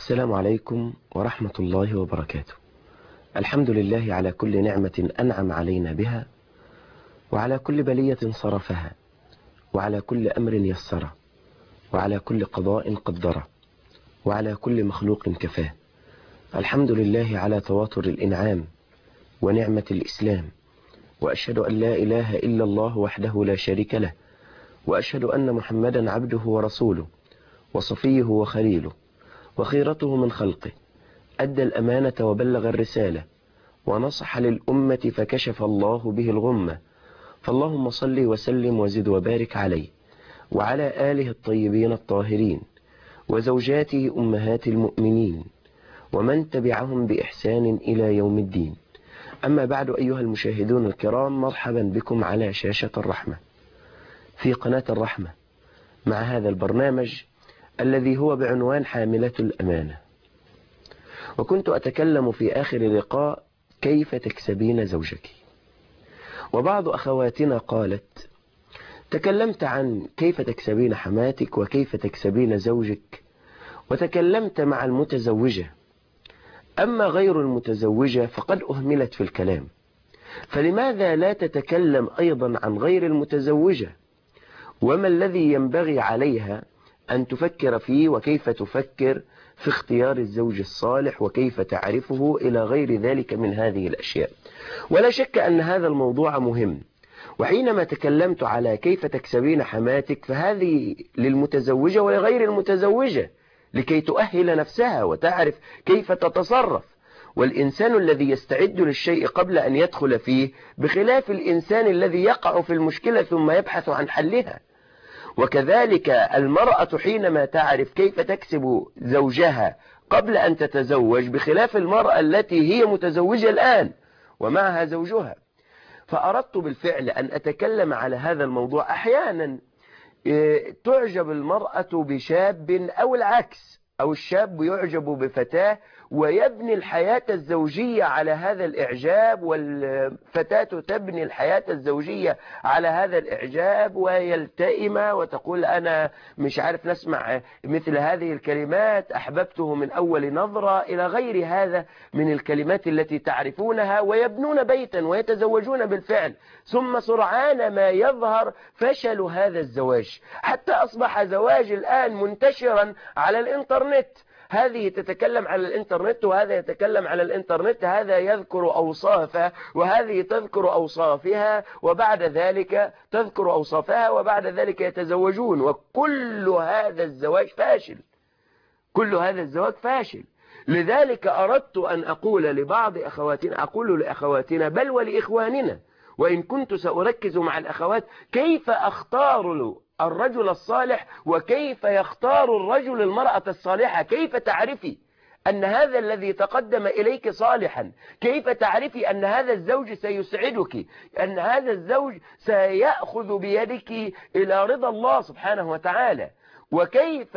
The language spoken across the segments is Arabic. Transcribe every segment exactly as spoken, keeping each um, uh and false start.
السلام عليكم ورحمة الله وبركاته. الحمد لله على كل نعمة أنعم علينا بها، وعلى كل بلية صرفها، وعلى كل أمر يسره، وعلى كل قضاء قدره، وعلى كل مخلوق كفاه. الحمد لله على تواتر الإنعام ونعمة الإسلام، وأشهد أن لا إله إلا الله وحده لا شريك له، وأشهد أن محمدا عبده ورسوله وصفيه وخليله وخيرته من خلقه، أدى الأمانة وبلغ الرسالة ونصح للأمة فكشف الله به الغمة. فاللهم صل وسلم وزد وبارك عليه وعلى آله الطيبين الطاهرين وزوجاته أمهات المؤمنين ومن تبعهم بإحسان إلى يوم الدين. أما بعد، أيها المشاهدون الكرام، مرحبا بكم على شاشة الرحمة في قناة الرحمة مع هذا البرنامج الذي هو بعنوان حاملة الأمانة. وكنت أتكلم في آخر لقاء كيف تكسبين زوجك، وبعض أخواتنا قالت: تكلمت عن كيف تكسبين حماتك وكيف تكسبين زوجك، وتكلمت مع المتزوجة، أما غير المتزوجة فقد أهملت في الكلام، فلماذا لا تتكلم أيضا عن غير المتزوجة؟ وما الذي ينبغي عليها أن تفكر فيه، وكيف تفكر في اختيار الزوج الصالح، وكيف تعرفه، إلى غير ذلك من هذه الأشياء. ولا شك أن هذا الموضوع مهم. وحينما تكلمت على كيف تكسبين حماتك فهذه للمتزوجة ولغير المتزوجة، لكي تؤهل نفسها وتعرف كيف تتصرف. والإنسان الذي يستعد للشيء قبل أن يدخل فيه بخلاف الإنسان الذي يقع في المشكلة ثم يبحث عن حلها. وكذلك المرأة حينما تعرف كيف تكسب زوجها قبل أن تتزوج بخلاف المرأة التي هي متزوجة الآن ومعها زوجها. فأردت بالفعل أن أتكلم على هذا الموضوع. أحيانا تعجب المرأة بشاب أو العكس، أو الشاب يعجب بفتاة ويبني الحياة الزوجية على هذا الإعجاب، والفتاة تبني الحياة الزوجية على هذا الإعجاب، ويلتئم وتقول أنا مش عارف نسمع مثل هذه الكلمات، أحببته من أول نظرة، إلى غير هذا من الكلمات التي تعرفونها، ويبنون بيتا ويتزوجون بالفعل، ثم سرعان ما يظهر فشل هذا الزواج، حتى أصبح زواج الآن منتشرا على الإنترنت. هذه تتكلم على الإنترنت وهذا يتكلم على الإنترنت، هذا يذكر أوصافه وهذه تذكر أوصافها، وبعد ذلك تذكر أوصافها، وبعد ذلك يتزوجون. وكل هذا الزواج فاشل، كل هذا الزواج فاشل. لذلك أردت أن أقول لبعض أخواتنا، أقول لأخواتنا بل ولإخواننا، وإن كنت سأركز مع الأخوات، كيف أختار الرجل الصالح، وكيف يختار الرجل المرأة الصالحة. كيف تعرفي أن هذا الذي تقدم إليك صالحا؟ كيف تعرفي أن هذا الزوج سيسعدك، أن هذا الزوج سيأخذ بيدك إلى رضا الله سبحانه وتعالى؟ وكيف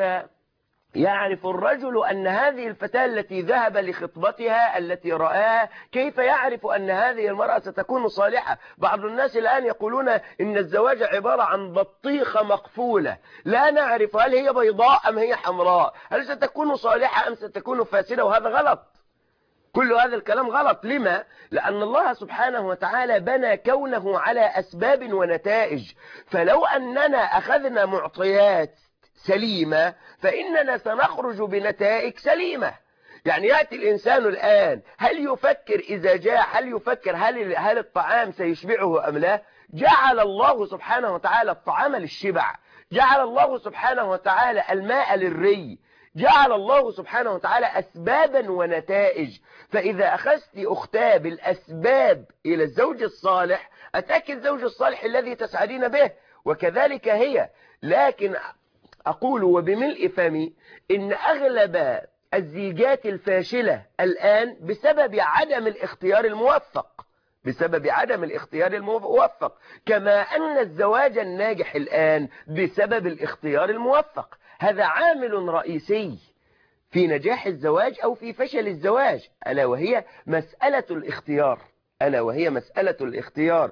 يعرف الرجل أن هذه الفتاة التي ذهب لخطبتها التي رآها، كيف يعرف أن هذه المرأة ستكون صالحة؟ بعض الناس الآن يقولون إن الزواج عبارة عن بطيخة مقفولة، لا نعرف هل هي بيضاء أم هي حمراء، هل ستكون صالحة أم ستكون فاسدة، وهذا غلط. كل هذا الكلام غلط. لما؟ لأن الله سبحانه وتعالى بنى كونه على أسباب ونتائج، فلو أننا أخذنا معطيات سليمة فإننا سنخرج بنتائج سليمة. يعني يأتي الإنسان الآن، هل يفكر إذا جاء، هل يفكر هل, هل الطعام سيشبعه أم لا؟ جعل الله سبحانه وتعالى الطعام للشبع، جعل الله سبحانه وتعالى الماء للري، جعل الله سبحانه وتعالى أسبابا ونتائج. فإذا أخذت أختاه بالأسباب إلى الزوج الصالح أتاك الزوج الصالح الذي تسعدين به، وكذلك هي. لكن أقول وبملء فمي إن أغلب الزيجات الفاشلة الآن بسبب عدم الاختيار الموفق، بسبب عدم الاختيار الموفق، كما أن الزواج الناجح الآن بسبب الاختيار الموفق. هذا عامل رئيسي في نجاح الزواج أو في فشل الزواج، ألا وهي مسألة الاختيار، ألا وهي مسألة الاختيار.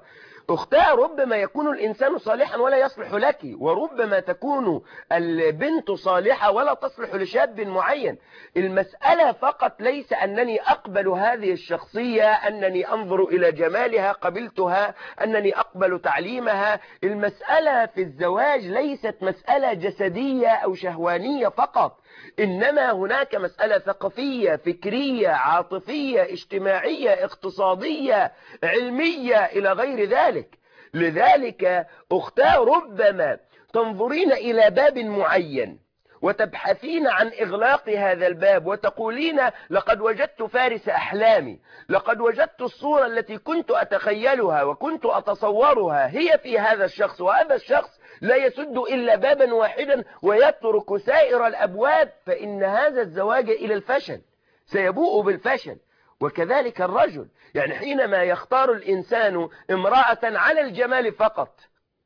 أختاه ربما يكون الإنسان صالحا ولا يصلح لك، وربما تكون البنت صالحة ولا تصلح لشاب معين. المسألة فقط ليس أنني أقبل هذه الشخصية، أنني أنظر إلى جمالها قبلتها، أنني أقبل تعليمها. المسألة في الزواج ليست مسألة جسدية أو شهوانية فقط، إنما هناك مسألة ثقافية، فكرية، عاطفية، اجتماعية، اقتصادية، علمية، إلى غير ذلك. لذلك أختاه ربما تنظرين إلى باب معين وتبحثين عن إغلاق هذا الباب وتقولين لقد وجدت فارس أحلامي، لقد وجدت الصورة التي كنت أتخيلها وكنت أتصورها هي في هذا الشخص، وهذا الشخص لا يسد إلا بابا واحدا ويترك سائر الأبواب، فإن هذا الزواج إلى الفشل سيبوء بالفشل. وكذلك الرجل، يعني حينما يختار الإنسان امرأة على الجمال فقط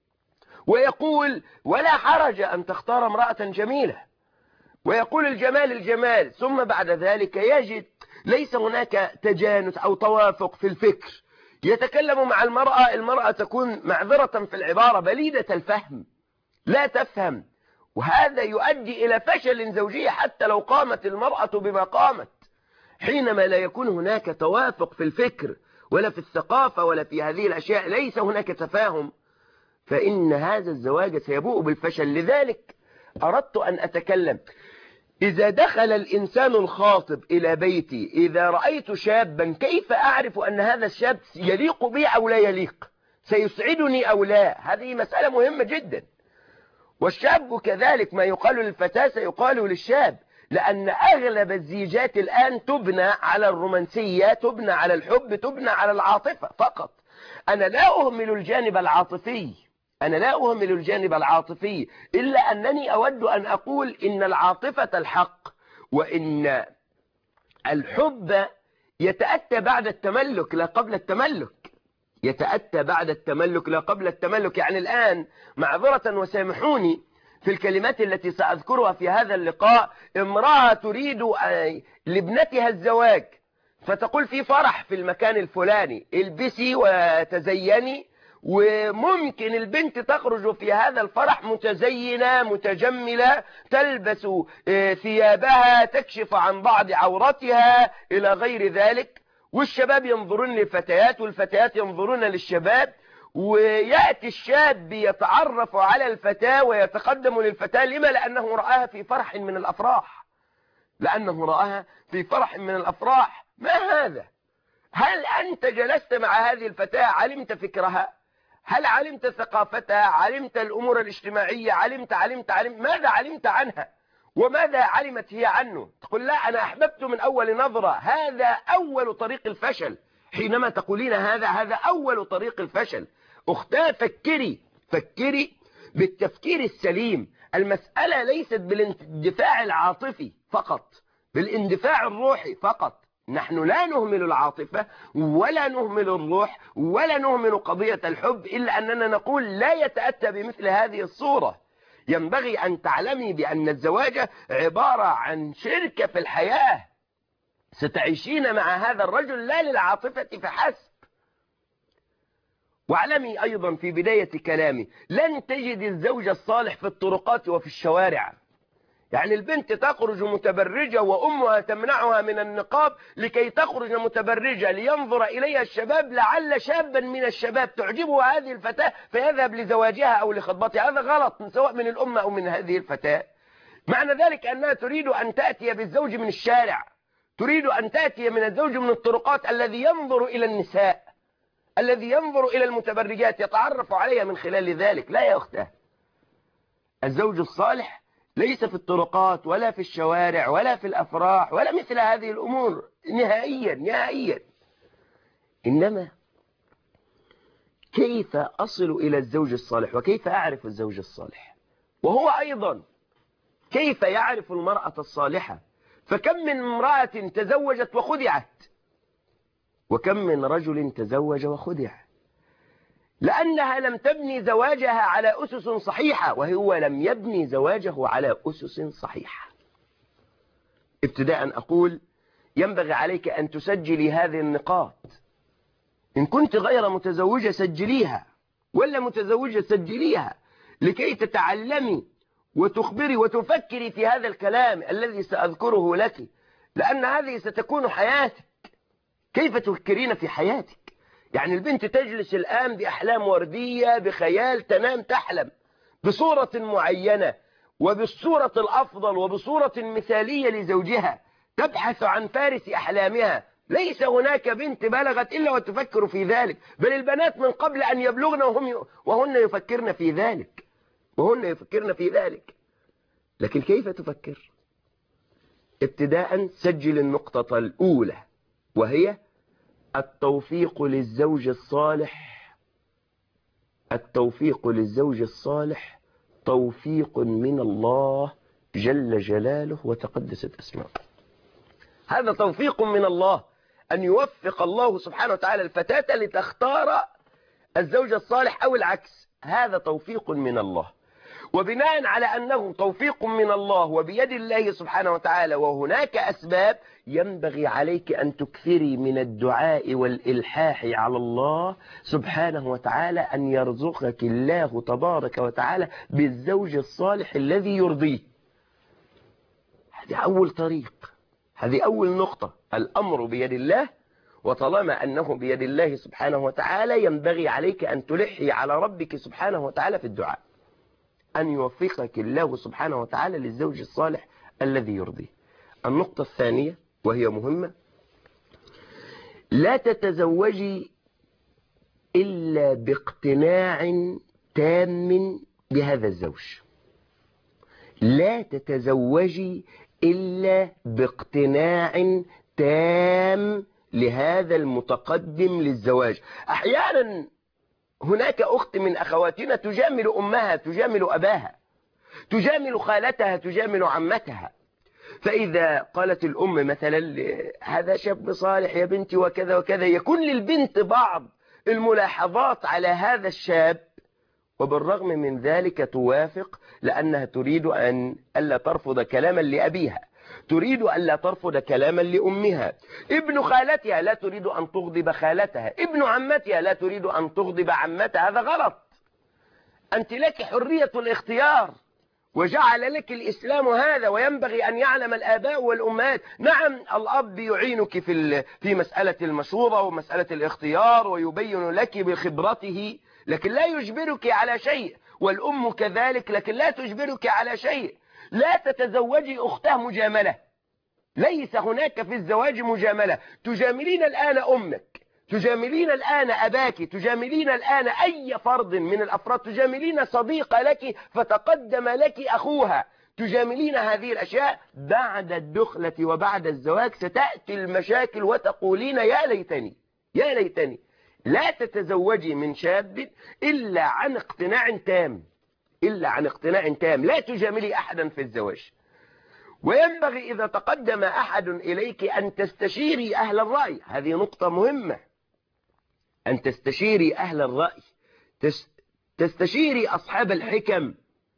ويقول ولا حرج أن تختار امرأة جميلة، ويقول الجمال الجمال، ثم بعد ذلك يجد ليس هناك تجانس أو توافق في الفكر، يتكلم مع المرأة، المرأة تكون معذرة في العبارة بليدة الفهم، لا تفهم، وهذا يؤدي إلى فشل زوجي حتى لو قامت المرأة بما قامت. حينما لا يكون هناك توافق في الفكر ولا في الثقافة ولا في هذه الأشياء، ليس هناك تفاهم، فإن هذا الزواج سيبوء بالفشل. لذلك أردت أن أتكلم، إذا دخل الإنسان الخاطب إلى بيتي، إذا رأيت شابا كيف أعرف أن هذا الشاب يليق بي أو لا يليق، سيسعدني أو لا؟ هذه مسألة مهمة جدا. والشاب كذلك، ما يقال للفتاة سيقال للشاب، لأن أغلب الزيجات الآن تبنى على الرومانسية، تبنى على الحب، تبنى على العاطفة فقط. أنا لا أهمل الجانب العاطفي، أنا لا أهمل الجانب العاطفي، إلا أنني أود أن أقول إن العاطفة الحق، وإن الحب يتأتى بعد التملك لا قبل التملك، يتأتى بعد التملك لا قبل التملك. يعني الآن معذرة وسامحوني في الكلمات التي سأذكرها في هذا اللقاء، امرأة تريد لابنتها الزواج، فتقول في فرح في المكان الفلاني، البسي وتزيني، وممكن البنت تخرج في هذا الفرح متزينة متجملة، تلبس ثيابها تكشف عن بعض عورتها إلى غير ذلك، والشباب ينظرون للفتيات والفتيات ينظرون للشباب، ويأتي الشاب يتعرف على الفتاة ويتقدم للفتاة. لما؟ لأنه رآها في فرح من الأفراح، لأنه رآها في فرح من الأفراح. ما هذا؟ هل أنت جلست مع هذه الفتاة علمت فكرها؟ هل علمت ثقافتها؟ علمت الأمور الاجتماعية؟ علمت علمت علمت ماذا علمت عنها؟ وماذا علمت هي عنه؟ تقول لا أنا أحببت من أول نظرة. هذا أول طريق الفشل. حينما تقولين هذا هذا أول طريق الفشل. أختاه فكري فكري بالتفكير السليم. المسألة ليست بالاندفاع العاطفي فقط، بالاندفاع الروحي فقط. نحن لا نهمل العاطفة ولا نهمل الروح ولا نهمل قضية الحب، إلا أننا نقول لا يتأتى بمثل هذه الصورة. ينبغي أن تعلمي بأن الزواج عبارة عن شركة في الحياة، ستعيشين مع هذا الرجل لا للعاطفة فحسب. واعلمي أيضا في بداية كلامي، لن تجد الزوج الصالح في الطرقات وفي الشوارع. يعني البنت تخرج متبرجة وأمها تمنعها من النقاب لكي تخرج متبرجة لينظر إليها الشباب، لعل شابا من الشباب تعجبه هذه الفتاة فيذهب لزواجها أو لخطبتها. هذا غلط سواء من الأمة أو من هذه الفتاة. معنى ذلك أنها تريد أن تأتي بالزوج من الشارع، تريد أن تأتي من الزوج من الطرقات، الذي ينظر إلى النساء، الذي ينظر إلى المتبرجات يتعرف عليها من خلال ذلك. لا يا أختاه، الزوج الصالح ليس في الطرقات ولا في الشوارع ولا في الأفراح ولا مثل هذه الأمور نهائيا نهائيا. إنما كيف أصل إلى الزوج الصالح وكيف أعرف الزوج الصالح، وهو أيضا كيف يعرف المرأة الصالحة. فكم من امرأة تزوجت وخدعت، وكم من رجل تزوج وخدع، لأنها لم تبني زواجها على أسس صحيحة، وهو لم يبني زواجه على أسس صحيحة. ابتداء أقول ينبغي عليك أن تسجلي هذه النقاط. إن كنت غير متزوجة سجليها، ولا متزوجة سجليها، لكي تتعلمي وتخبري وتفكري في هذا الكلام الذي سأذكره لك، لأن هذه ستكون حياتك. كيف تفكرين في حياتك؟ يعني البنت تجلس الآن بأحلام وردية، بخيال، تنام تحلم بصورة معينة وبالصورة الأفضل وبصورة مثالية لزوجها، تبحث عن فارس أحلامها. ليس هناك بنت بلغت إلا وتفكر في ذلك، بل البنات من قبل أن يبلغن وهم وهن يفكرن في ذلك وهن يفكرن في ذلك. لكن كيف تفكر؟ ابتداء سجل النقطة الأولى، وهي التوفيق للزوج الصالح. التوفيق للزوج الصالح توفيق من الله جل جلاله وتقدست اسماؤه. هذا توفيق من الله، أن يوفق الله سبحانه وتعالى الفتاة لتختار الزوج الصالح أو العكس. هذا توفيق من الله، وبناء على أنه توفيق من الله وبيد الله سبحانه وتعالى وهناك أسباب، ينبغي عليك أن تكثري من الدعاء والإلحاح على الله سبحانه وتعالى أن يرزقك الله تبارك وتعالى بالزوج الصالح الذي يرضيه. هذه أول طريق، هذه أول نقطة. الأمر بيد الله، وطالما أنه بيد الله سبحانه وتعالى ينبغي عليك أن تلحي على ربك سبحانه وتعالى في الدعاء، أن يوفقك الله سبحانه وتعالى للزوج الصالح الذي يرضيه. النقطة الثانية وهي مهمة: لا تتزوجي إلا باقتناع تام بهذا الزوج. لا تتزوجي إلا باقتناع تام لهذا المتقدم للزواج. أحيانا هناك أخت من أخواتنا تجامل أمها، تجامل أباها، تجامل خالتها، تجامل عمتها. فإذا قالت الأم مثلا هذا شاب صالح يا بنتي وكذا وكذا، يكون للبنت بعض الملاحظات على هذا الشاب، وبالرغم من ذلك توافق، لأنها تريد أن ألا ترفض كلاما لأبيها، تريد ألا ترفض كلاما لأمها. ابن خالتها لا تريد أن تغضب خالتها، ابن عمتها لا تريد أن تغضب عمتها. هذا غلط. أنت لك حرية الاختيار، وجعل لك الإسلام هذا، وينبغي أن يعلم الآباء والأمهات. نعم الأب يعينك في في مسألة المشورة ومسألة الاختيار ويبين لك بخبرته، لكن لا يجبرك على شيء، والأم كذلك، لكن لا تجبرك على شيء. لا تتزوجي أختها مجاملة، ليس هناك في الزواج مجاملة. تجاملين الآن أمك، تجاملين الآن أباك، تجاملين الآن أي فرد من الأفراد، تجاملين صديقة لك فتقدم لك أخوها، تجاملين هذه الأشياء. بعد الدخلة وبعد الزواج ستأتي المشاكل وتقولين يا ليتني يا ليتني. لا تتزوجي من شاب إلا عن اقتناع تام، إلا عن اقتناع تام. لا تجاملي أحدا في الزواج. وينبغي إذا تقدم أحد إليك أن تستشيري أهل الرأي. هذه نقطة مهمة، أن تستشيري أهل الرأي، تستشيري أصحاب الحكم،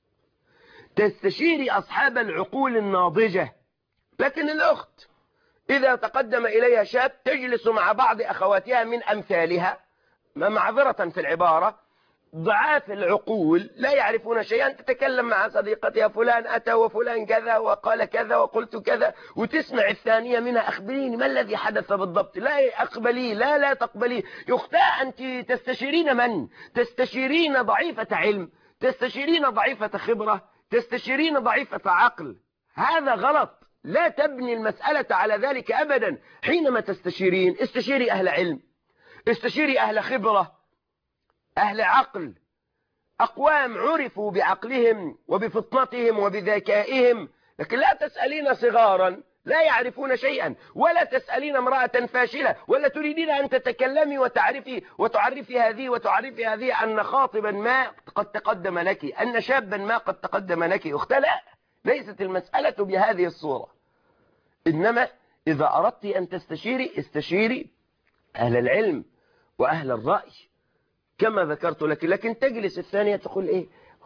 تستشيري أصحاب العقول الناضجة. لكن الأخت إذا تقدم إليها شاب تجلس مع بعض أخواتها من أمثالها، معذرة في العبارة، ضعاف العقول لا يعرفون شيئا، تتكلم مع صديقتها فلان أتى وفلان كذا وقال كذا وقلت كذا، وتسمع الثانية منها أخبريني ما الذي حدث بالضبط. لا أقبلي، لا لا تقبلي. يختى أنت تستشيرين من؟ تستشيرين ضعيفة علم، تستشيرين ضعيفة خبرة، تستشيرين ضعيفة عقل. هذا غلط. لا تبني المسألة على ذلك أبدا. حينما تستشيرين استشيري أهل علم، استشيري أهل خبرة، أهل عقل، أقوام عرفوا بعقلهم وبفطنتهم وبذكائهم. لكن لا تسألين صغارا لا يعرفون شيئا، ولا تسألين امرأة فاشلة، ولا تريدين أن تتكلمي وتعرفي وتعرفي هذه وتعرفي هذه أن خاطبا ما قد تقدم لك، أن شابا ما قد تقدم لك. أخت لا، ليست المسألة بهذه الصورة. إنما إذا أردت أن تستشيري استشيري أهل العلم وأهل الرأي كما ذكرت لك. لكن تجلس الثانية تقول إيه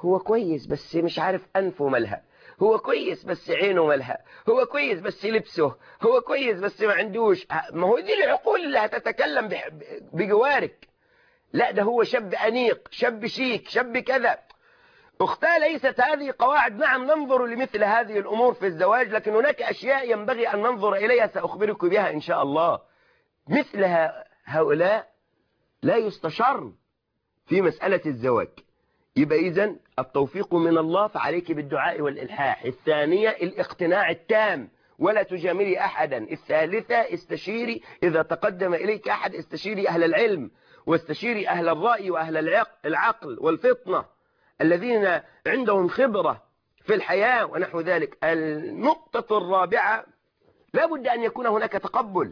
هو كويس بس مش عارف أنفه مالها، هو كويس بس عينه مالها، هو كويس بس لبسه، هو كويس بس ما عندوش. ما هو دي العقول اللي هتتكلم بجوارك. لا ده هو شاب أنيق، شاب شيك، شاب كذا. أختها ليست هذه قواعد. نعم ننظر لمثل هذه الأمور في الزواج، لكن هناك أشياء ينبغي أن ننظر إليها سأخبرك بها إن شاء الله. مثل هؤلاء لا يستشر في مسألة الزواج. يبقى إذن التوفيق من الله، فعليك بالدعاء والإلحاح. الثانية الاقتناع التام، ولا تجاملي أحدا. الثالثة استشيري إذا تقدم إليك أحد، استشيري أهل العلم، واستشيري أهل الرأي وأهل العقل والفطنة الذين عندهم خبرة في الحياة ونحو ذلك. النقطة الرابعة لا بد أن يكون هناك تقبل.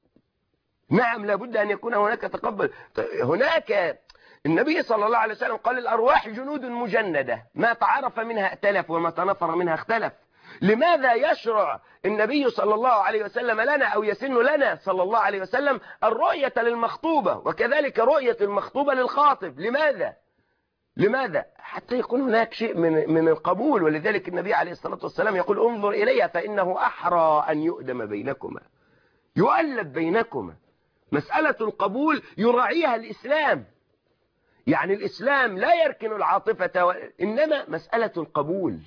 نعم لا بد أن يكون هناك تقبل. هناك النبي صلى الله عليه وسلم قال الأرواح جنود مجندة، ما تعرف منها ائتلف وما تنفر منها اختلف. لماذا يشرع النبي صلى الله عليه وسلم لنا أو يسن لنا صلى الله عليه وسلم الرؤية للمخطوبة وكذلك رؤية المخطوبة للخاطب؟ لماذا؟ لماذا؟ حتى يكون هناك شيء من من القبول. ولذلك النبي عليه الصلاة والسلام يقول انظر إليها فإنه أحرى أن يؤدم بينكما، يؤلف بينكما. مسألة القبول يراعيها الإسلام. يعني الإسلام لا يركن العاطفة و... إنما مسألة القبول،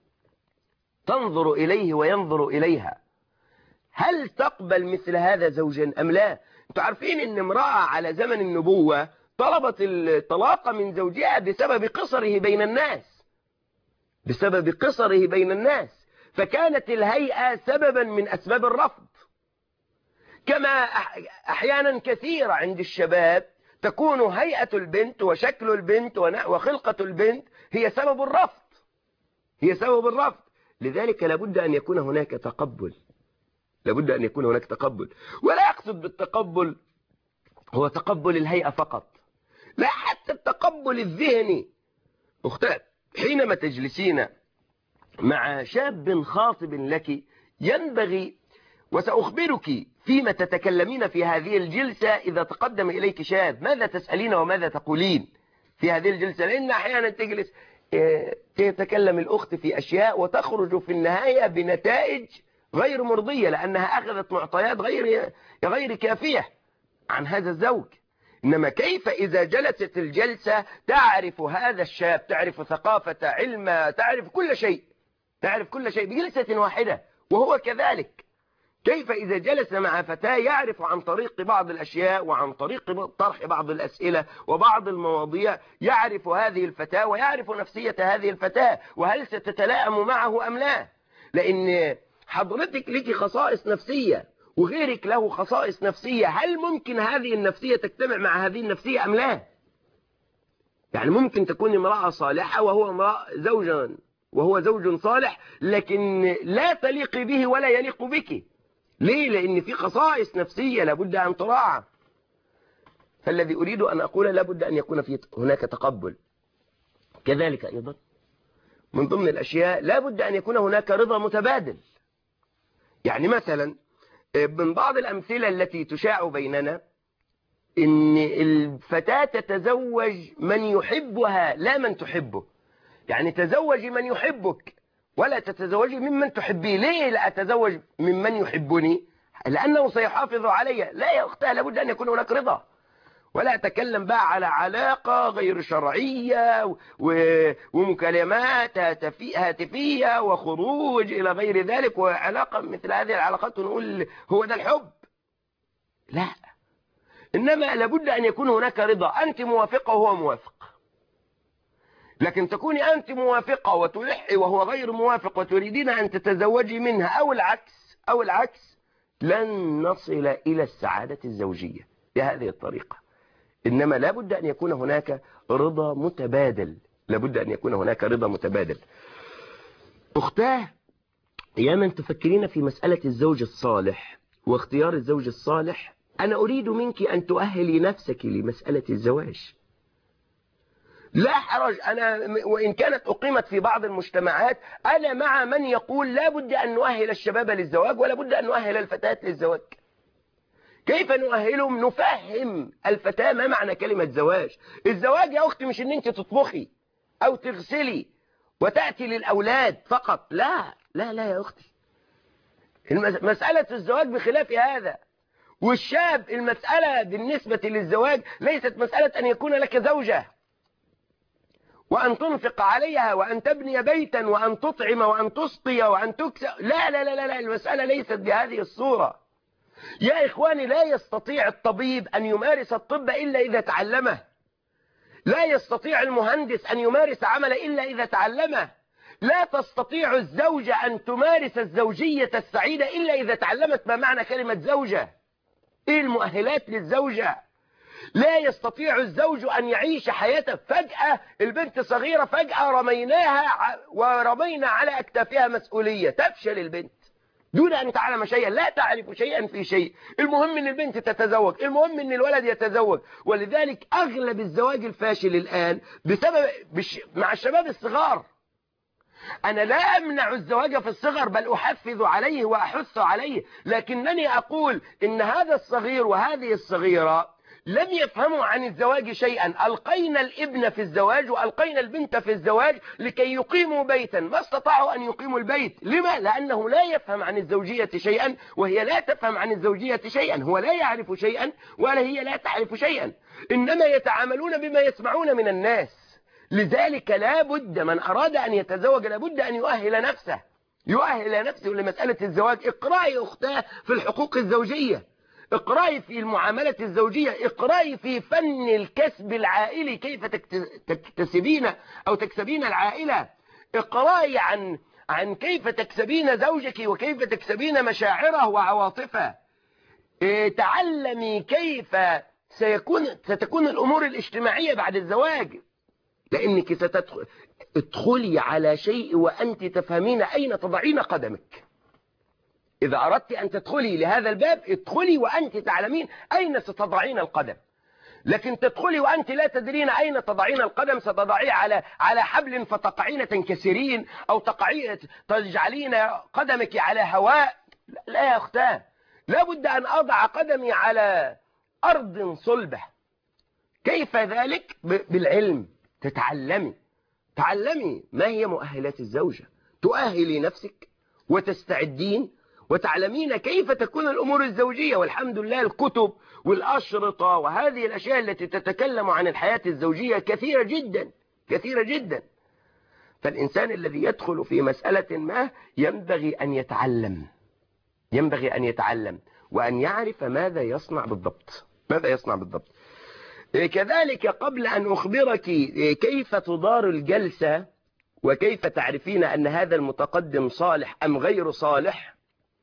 تنظر إليه وينظر إليها. هل تقبل مثل هذا زوجا أم لا؟ أنتوا عارفين أن امرأة على زمن النبوة طلبت الطلاق من زوجها بسبب قصره بين الناس، بسبب قصره بين الناس، فكانت الهيئة سببا من أسباب الرفض. كما أحيانا كثيرة عند الشباب تكون هيئة البنت وشكل البنت وخلقة البنت هي سبب الرفض، هي سبب الرفض. لذلك لابد أن يكون هناك تقبل، لابد أن يكون هناك تقبل. ولا أقصد بالتقبل هو تقبل الهيئة فقط، لا، حتى التقبل الذهني. أختي حينما تجلسين مع شاب خاطب لك ينبغي، وسأخبرك فيما تتكلمين في هذه الجلسة إذا تقدم إليك شاب ماذا تسألين وماذا تقولين في هذه الجلسة. لأن أحيانا تجلس تتكلم الأخت في أشياء وتخرج في النهاية بنتائج غير مرضية، لأنها أخذت معطيات غير غير كافية عن هذا الزوج. إنما كيف إذا جلست الجلسة تعرف هذا الشاب، تعرف ثقافة، علم، تعرف كل شيء، تعرف كل شيء بجلسة واحدة، وهو كذلك. كيف إذا جلس مع فتاة يعرف عن طريق بعض الأشياء وعن طريق طرح بعض الأسئلة وبعض المواضيع، يعرف هذه الفتاة ويعرف نفسية هذه الفتاة وهل ستتلائم معه أم لا. لأن حضرتك لك خصائص نفسية وغيرك له خصائص نفسية، هل ممكن هذه النفسية تجتمع مع هذه النفسية أم لا؟ يعني ممكن تكون امرأة صالحة وهو امرأة زوجا وهو زوج صالح، لكن لا تليق به ولا يليق بك. ليه؟ لأن في خصائص نفسية لابد أن تراعى. فالذي أريد أن أقول لابد أن يكون في هناك تقبل. كذلك أيضا من ضمن الأشياء لابد أن يكون هناك رضا متبادل. يعني مثلا من بعض الأمثلة التي تشاع بيننا إن الفتاة تتزوج من يحبها لا من تحبه. يعني تزوجي من يحبك ولا تتزوجي ممن تحبيه. ليه لا أتزوج ممن يحبني؟ لأنه سيحافظ علي. لا يا أختها، لابد أن يكون هناك رضا. ولا أتكلم بقى على علاقة غير شرعية ومكالمات هاتفية وخروج إلى غير ذلك وعلاقة مثل هذه العلاقات ونقول هو ده الحب. لا، إنما لابد أن يكون هناك رضا. أنت موافقة وهو موافق. لكن تكوني أنت موافقة وتلحي وهو غير موافق وتريدين أن تتزوجي منها أو العكس أو العكس لن نصل إلى السعادة الزوجية بهذه الطريقة. إنما لابد أن يكون هناك رضا متبادل، لابد أن يكون هناك رضا متبادل. أختاه يا من تفكرين في مسألة الزوج الصالح واختيار الزوج الصالح، أنا أريد منك أن تؤهلي نفسك لمسألة الزواج. لا حرج، أنا وإن كانت أقيمت في بعض المجتمعات أنا مع من يقول لا بد أن نؤهل الشباب للزواج ولا بد أن نؤهل الفتاة للزواج. كيف نؤهلهم؟ نفهم الفتاة ما معنى كلمة زواج. الزواج يا أختي مش أن أنت تطبخي أو تغسلي وتأتي للأولاد فقط. لا لا لا يا أختي، مسألة الزواج بخلاف هذا. والشاب المسألة بالنسبة للزواج ليست مسألة أن يكون لك زوجة وأن تنفق عليها وأن تبني بيتا وأن تطعم وأن تسقي وأن تكسى. لا لا لا لا، المسألة ليست بهذه الصورة يا إخواني. لا يستطيع الطبيب أن يمارس الطب إلا إذا تعلمه. لا يستطيع المهندس أن يمارس عمله إلا إذا تعلمه. لا تستطيع الزوجة أن تمارس الزوجية السعيدة إلا إذا تعلمت ما معنى كلمة زوجة، إيه المؤهلات للزوجة. لا يستطيع الزوج أن يعيش حياته. فجأة البنت صغيرة، فجأة رميناها ورمينا على أكتافها مسؤولية، تفشل البنت دون أن تعلم شيئا. لا تعرف شيئا في شيء. المهم أن البنت تتزوج، المهم أن الولد يتزوج. ولذلك أغلب الزواج الفاشل الآن بسبب بش مع الشباب الصغار. أنا لا أمنع الزواج في الصغر، بل أحفز عليه وأحث عليه، لكنني أقول إن هذا الصغير وهذه الصغيرة لم يفهموا عن الزواج شيئا. ألقينا الابن في الزواج وألقينا البنت في الزواج لكي يقيموا بيتا، ما استطاعوا أن يقيموا البيت. لما؟ لأنه لا يفهم عن الزوجية شيئا وهي لا تفهم عن الزوجية شيئا. هو لا يعرف شيئا ولا هي لا تعرف شيئا، إنما يتعاملون بما يسمعون من الناس. لذلك لا بد من أراد أن يتزوج لابد أن يؤهل نفسه يؤهل نفسه لمسألة الزواج. اقرأي أختاه في الحقوق الزوجية، اقرأي في المعاملة الزوجية، اقرأي في فن الكسب العائلي، كيف تكتسبين أو تكسبين العائلة، اقرأي عن عن كيف تكسبين زوجك وكيف تكسبين مشاعره وعواطفه. تعلمي كيف سيكون ستكون الأمور الاجتماعية بعد الزواج، لأنك ستدخلي على شيء وأنت تفهمين أين تضعين قدمك. إذا أردت أن تدخلي لهذا الباب ادخلي وأنت تعلمين أين ستضعين القدم. لكن تدخلي وأنت لا تدرين أين تضعين القدم، ستضعي على على حبل فتقعين تنكسرين، أو تقعين تجعلين قدمك على هواء. لا يا أختاه، لا بد أن أضع قدمي على أرض صلبة. كيف ذلك؟ بالعلم. تتعلمي تعلمي ما هي مؤهلات الزوجة، تؤهلي نفسك وتستعدين وتعلمين كيف تكون الأمور الزوجية. والحمد لله الكتب والأشرطة وهذه الأشياء التي تتكلم عن الحياة الزوجية كثيرة جدا كثيرة جدا. فالإنسان الذي يدخل في مسألة ما ينبغي أن يتعلم ينبغي أن يتعلم وأن يعرف ماذا يصنع بالضبط ماذا يصنع بالضبط. كذلك قبل أن أخبرك كيف تدار الجلسة وكيف تعرفين أن هذا المتقدم صالح أم غير صالح،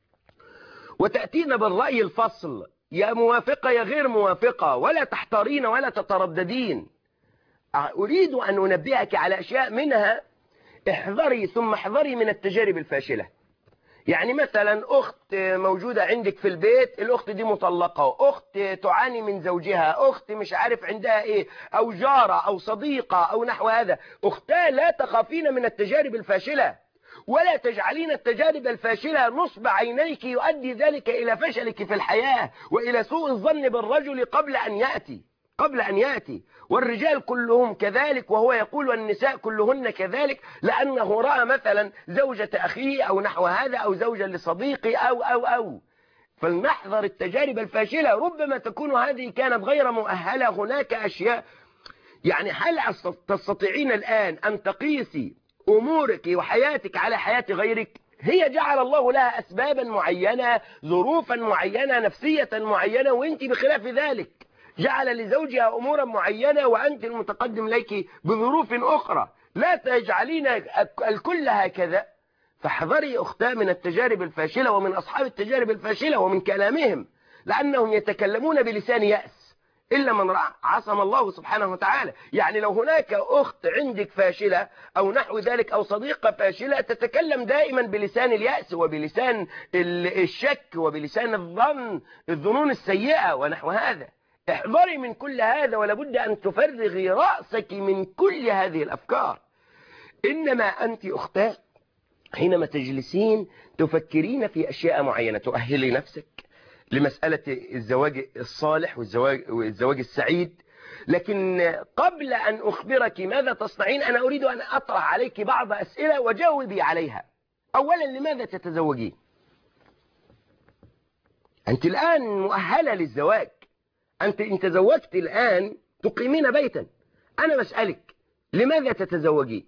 وتأتين بالرأي الفصل، يا موافقة يا غير موافقة، ولا تحتارين ولا تترددين، أريد أن أنبهك على أشياء منها. احذري ثم احذري من التجارب الفاشلة. يعني مثلا أخت موجودة عندك في البيت، الأخت دي مطلقة، أخت تعاني من زوجها، أخت مش عارف عندها إيه، أو جارة أو صديقة أو نحو هذا. أختها لا تخافين من التجارب الفاشلة، ولا تجعلين التجارب الفاشلة نصب عينيك يؤدي ذلك إلى فشلك في الحياة وإلى سوء الظن بالرجل قبل أن يأتي قبل أن يأتي والرجال كلهم كذلك، وهو يقول والنساء كلهن كذلك، لأنه رأى مثلا زوجة أخيه أو نحو هذا، أو زوجة لصديقي أو أو أو فلنحذر التجارب الفاشلة. ربما تكون هذه كانت غير مؤهلة. هناك أشياء، يعني هل تستطيعين الآن أن تقيسي أمورك وحياتك على حياة غيرك؟ هي جعل الله لها أسبابا معينة، ظروفا معينة، نفسية معينة، وانت بخلاف ذلك. جعل لزوجها أمورا معينة وأنت المتقدم لك بظروف أخرى. لا تجعلين الكل هكذا. فاحذري أختاه من التجارب الفاشلة ومن أصحاب التجارب الفاشلة ومن كلامهم، لأنهم يتكلمون بلسان يأس إلا من عصم الله سبحانه وتعالى. يعني لو هناك أخت عندك فاشلة أو نحو ذلك أو صديقة فاشلة، تتكلم دائما بلسان اليأس وبلسان الشك وبلسان الظن الظنون السيئة ونحو هذا. احذري من كل هذا، ولابد أن تفرغي رأسك من كل هذه الأفكار. إنما أنت أختاه حينما تجلسين تفكرين في أشياء معينة، تؤهلي نفسك لمسألة الزواج الصالح والزواج, والزواج السعيد، لكن قبل أن أخبرك ماذا تصنعين أنا أريد أن أطرح عليك بعض أسئلة وجاوبي عليها. أولا، لماذا تتزوجين؟ أنت الآن مؤهلة للزواج، أنت إن تزوجت الآن تقيمين بيتا. أنا بسألك لماذا تتزوجين؟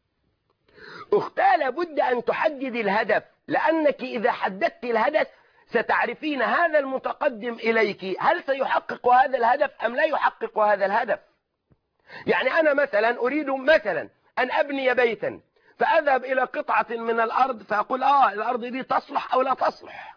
أختاه لابد أن تحددي الهدف، لأنك إذا حددت الهدف ستعرفين هذا المتقدم إليك هل سيحقق هذا الهدف أم لا يحقق هذا الهدف. يعني أنا مثلا أريد مثلا أن أبني بيتا، فأذهب إلى قطعة من الأرض فأقول آه الأرض دي تصلح أو لا تصلح.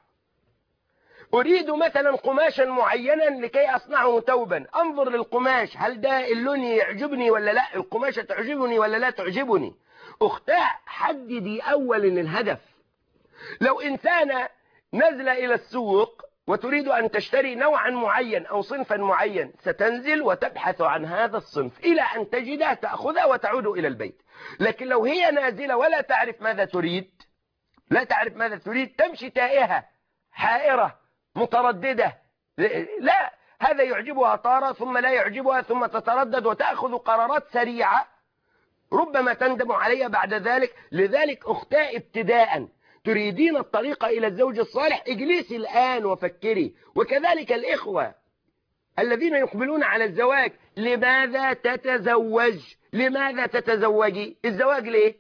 أريد مثلا قماشا معينا لكي أصنعه ثوبا، أنظر للقماش هل ده اللون يعجبني ولا لا، القماشة تعجبني ولا لا تعجبني. أختاه حددي أولا الهدف. لو إنسانة نزل إلى السوق وتريد أن تشتري نوعا معين أو صنفا معين، ستنزل وتبحث عن هذا الصنف إلى أن تجده تأخذه وتعود إلى البيت. لكن لو هي نازلة ولا تعرف ماذا تريد، لا تعرف ماذا تريد، تمشي تائهة حائرة مترددة، لا هذا يعجبها طارة ثم لا يعجبها ثم تتردد وتأخذ قرارات سريعة ربما تندم عليها بعد ذلك. لذلك أختاه ابتداء تريدين الطريق إلى الزوج الصالح، اجلسي الآن وفكري. وكذلك الإخوة الذين يقبلون على الزواج، لماذا تتزوج؟ لماذا تتزوجي؟ الزواج ليه؟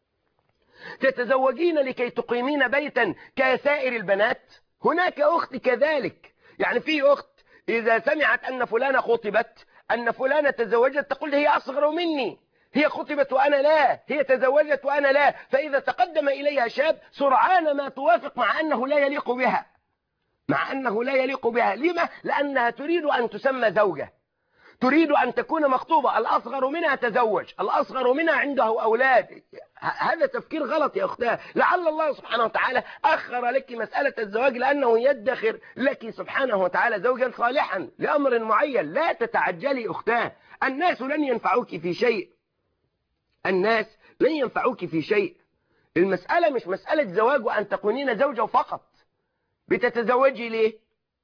تتزوجين لكي تقيمين بيتا كسائر البنات؟ هناك أخت كذلك، يعني في أخت إذا سمعت أن فلانة خطبت، أن فلانة تزوجت، تقول هي أصغر مني، هي خطبت وأنا لا، هي تزوجت وأنا لا. فإذا تقدم إليها شاب سرعان ما توافق مع أنه لا يليق بها، مع أنه لا يليق بها. لما؟ لأنها تريد أن تسمى زوجة، تريد أن تكون مخطوبة، الأصغر منها تزوج، الأصغر منها عنده أولاد. هذا تفكير غلط يا أختاه. لعل الله سبحانه وتعالى أخر لك مسألة الزواج لأنه يدخر لك سبحانه وتعالى زوجا صالحا لأمر معين. لا تتعجلي أختاه، الناس لن ينفعوك في شيء، الناس لن ينفعوك في شيء. المسألة مش مسألة زواج وأن تكونين زوجة فقط. بتتزوجي ليه؟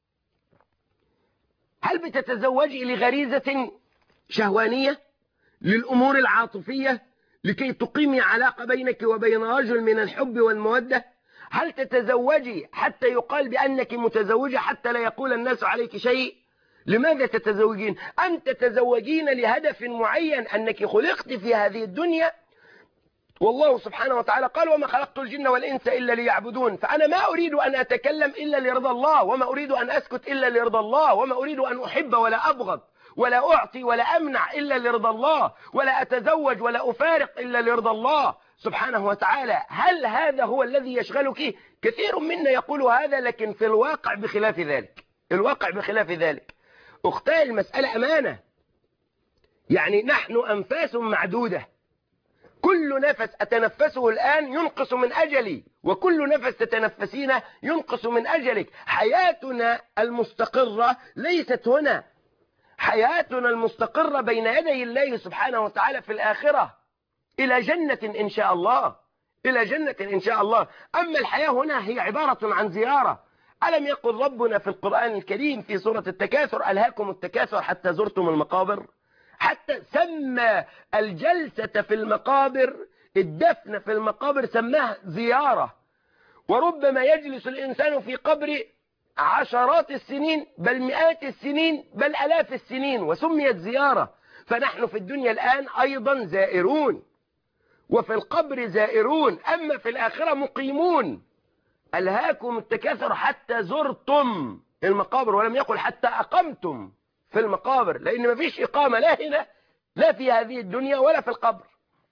هل بتتزوجي لغريزة شهوانية، للأمور العاطفية، لكي تقيمي علاقة بينك وبين رجل من الحب والمودة؟ هل تتزوجي حتى يقال بأنك متزوجة حتى لا يقول الناس عليك شيء؟ لماذا تتزوجين؟ أم تتزوجين لهدف معين، أنك خلقت في هذه الدنيا والله سبحانه وتعالى قال وما خلقت الجن والإنس إلا ليعبدون، فأنا ما أريد أن أتكلم إلا لرضا الله، وما أريد أن أسكت إلا لرضا الله، وما أريد أن أحب ولا أبغض ولا أعطي ولا أمنع إلا لرضا الله، ولا أتزوج ولا أفارق إلا لرضا الله سبحانه وتعالى. هل هذا هو الذي يشغلك؟ كثير منا يقول هذا، لكن في الواقع بخلاف ذلك، الواقع بخلاف ذلك. أختاه المسألة أمانة، يعني نحن أنفاس معدودة، كل نفس أتنفسه الآن ينقص من أجلي، وكل نفس تتنفسينه ينقص من أجلك. حياتنا المستقرة ليست هنا، حياتنا المستقرة بين يدي الله سبحانه وتعالى في الآخرة، إلى جنة إن شاء الله، إلى جنة إن شاء الله. أما الحياة هنا هي عبارة عن زيارة. ألم يقل ربنا في القرآن الكريم في سورة التكاثر ألهاكم التكاثر حتى زرتم المقابر؟ حتى سمى الجلسة في المقابر، الدفن في المقابر، سماها زيارة. وربما يجلس الإنسان في قبر عشرات السنين بل مئات السنين بل ألاف السنين وسميت زيارة. فنحن في الدنيا الآن أيضا زائرون، وفي القبر زائرون، أما في الآخرة مقيمون. ألهاكم التكاثر حتى زرتم المقابر، ولم يقل حتى أقمتم في المقابر، لأن ما فيش إقامة لا هنا لا في هذه الدنيا ولا في القبر.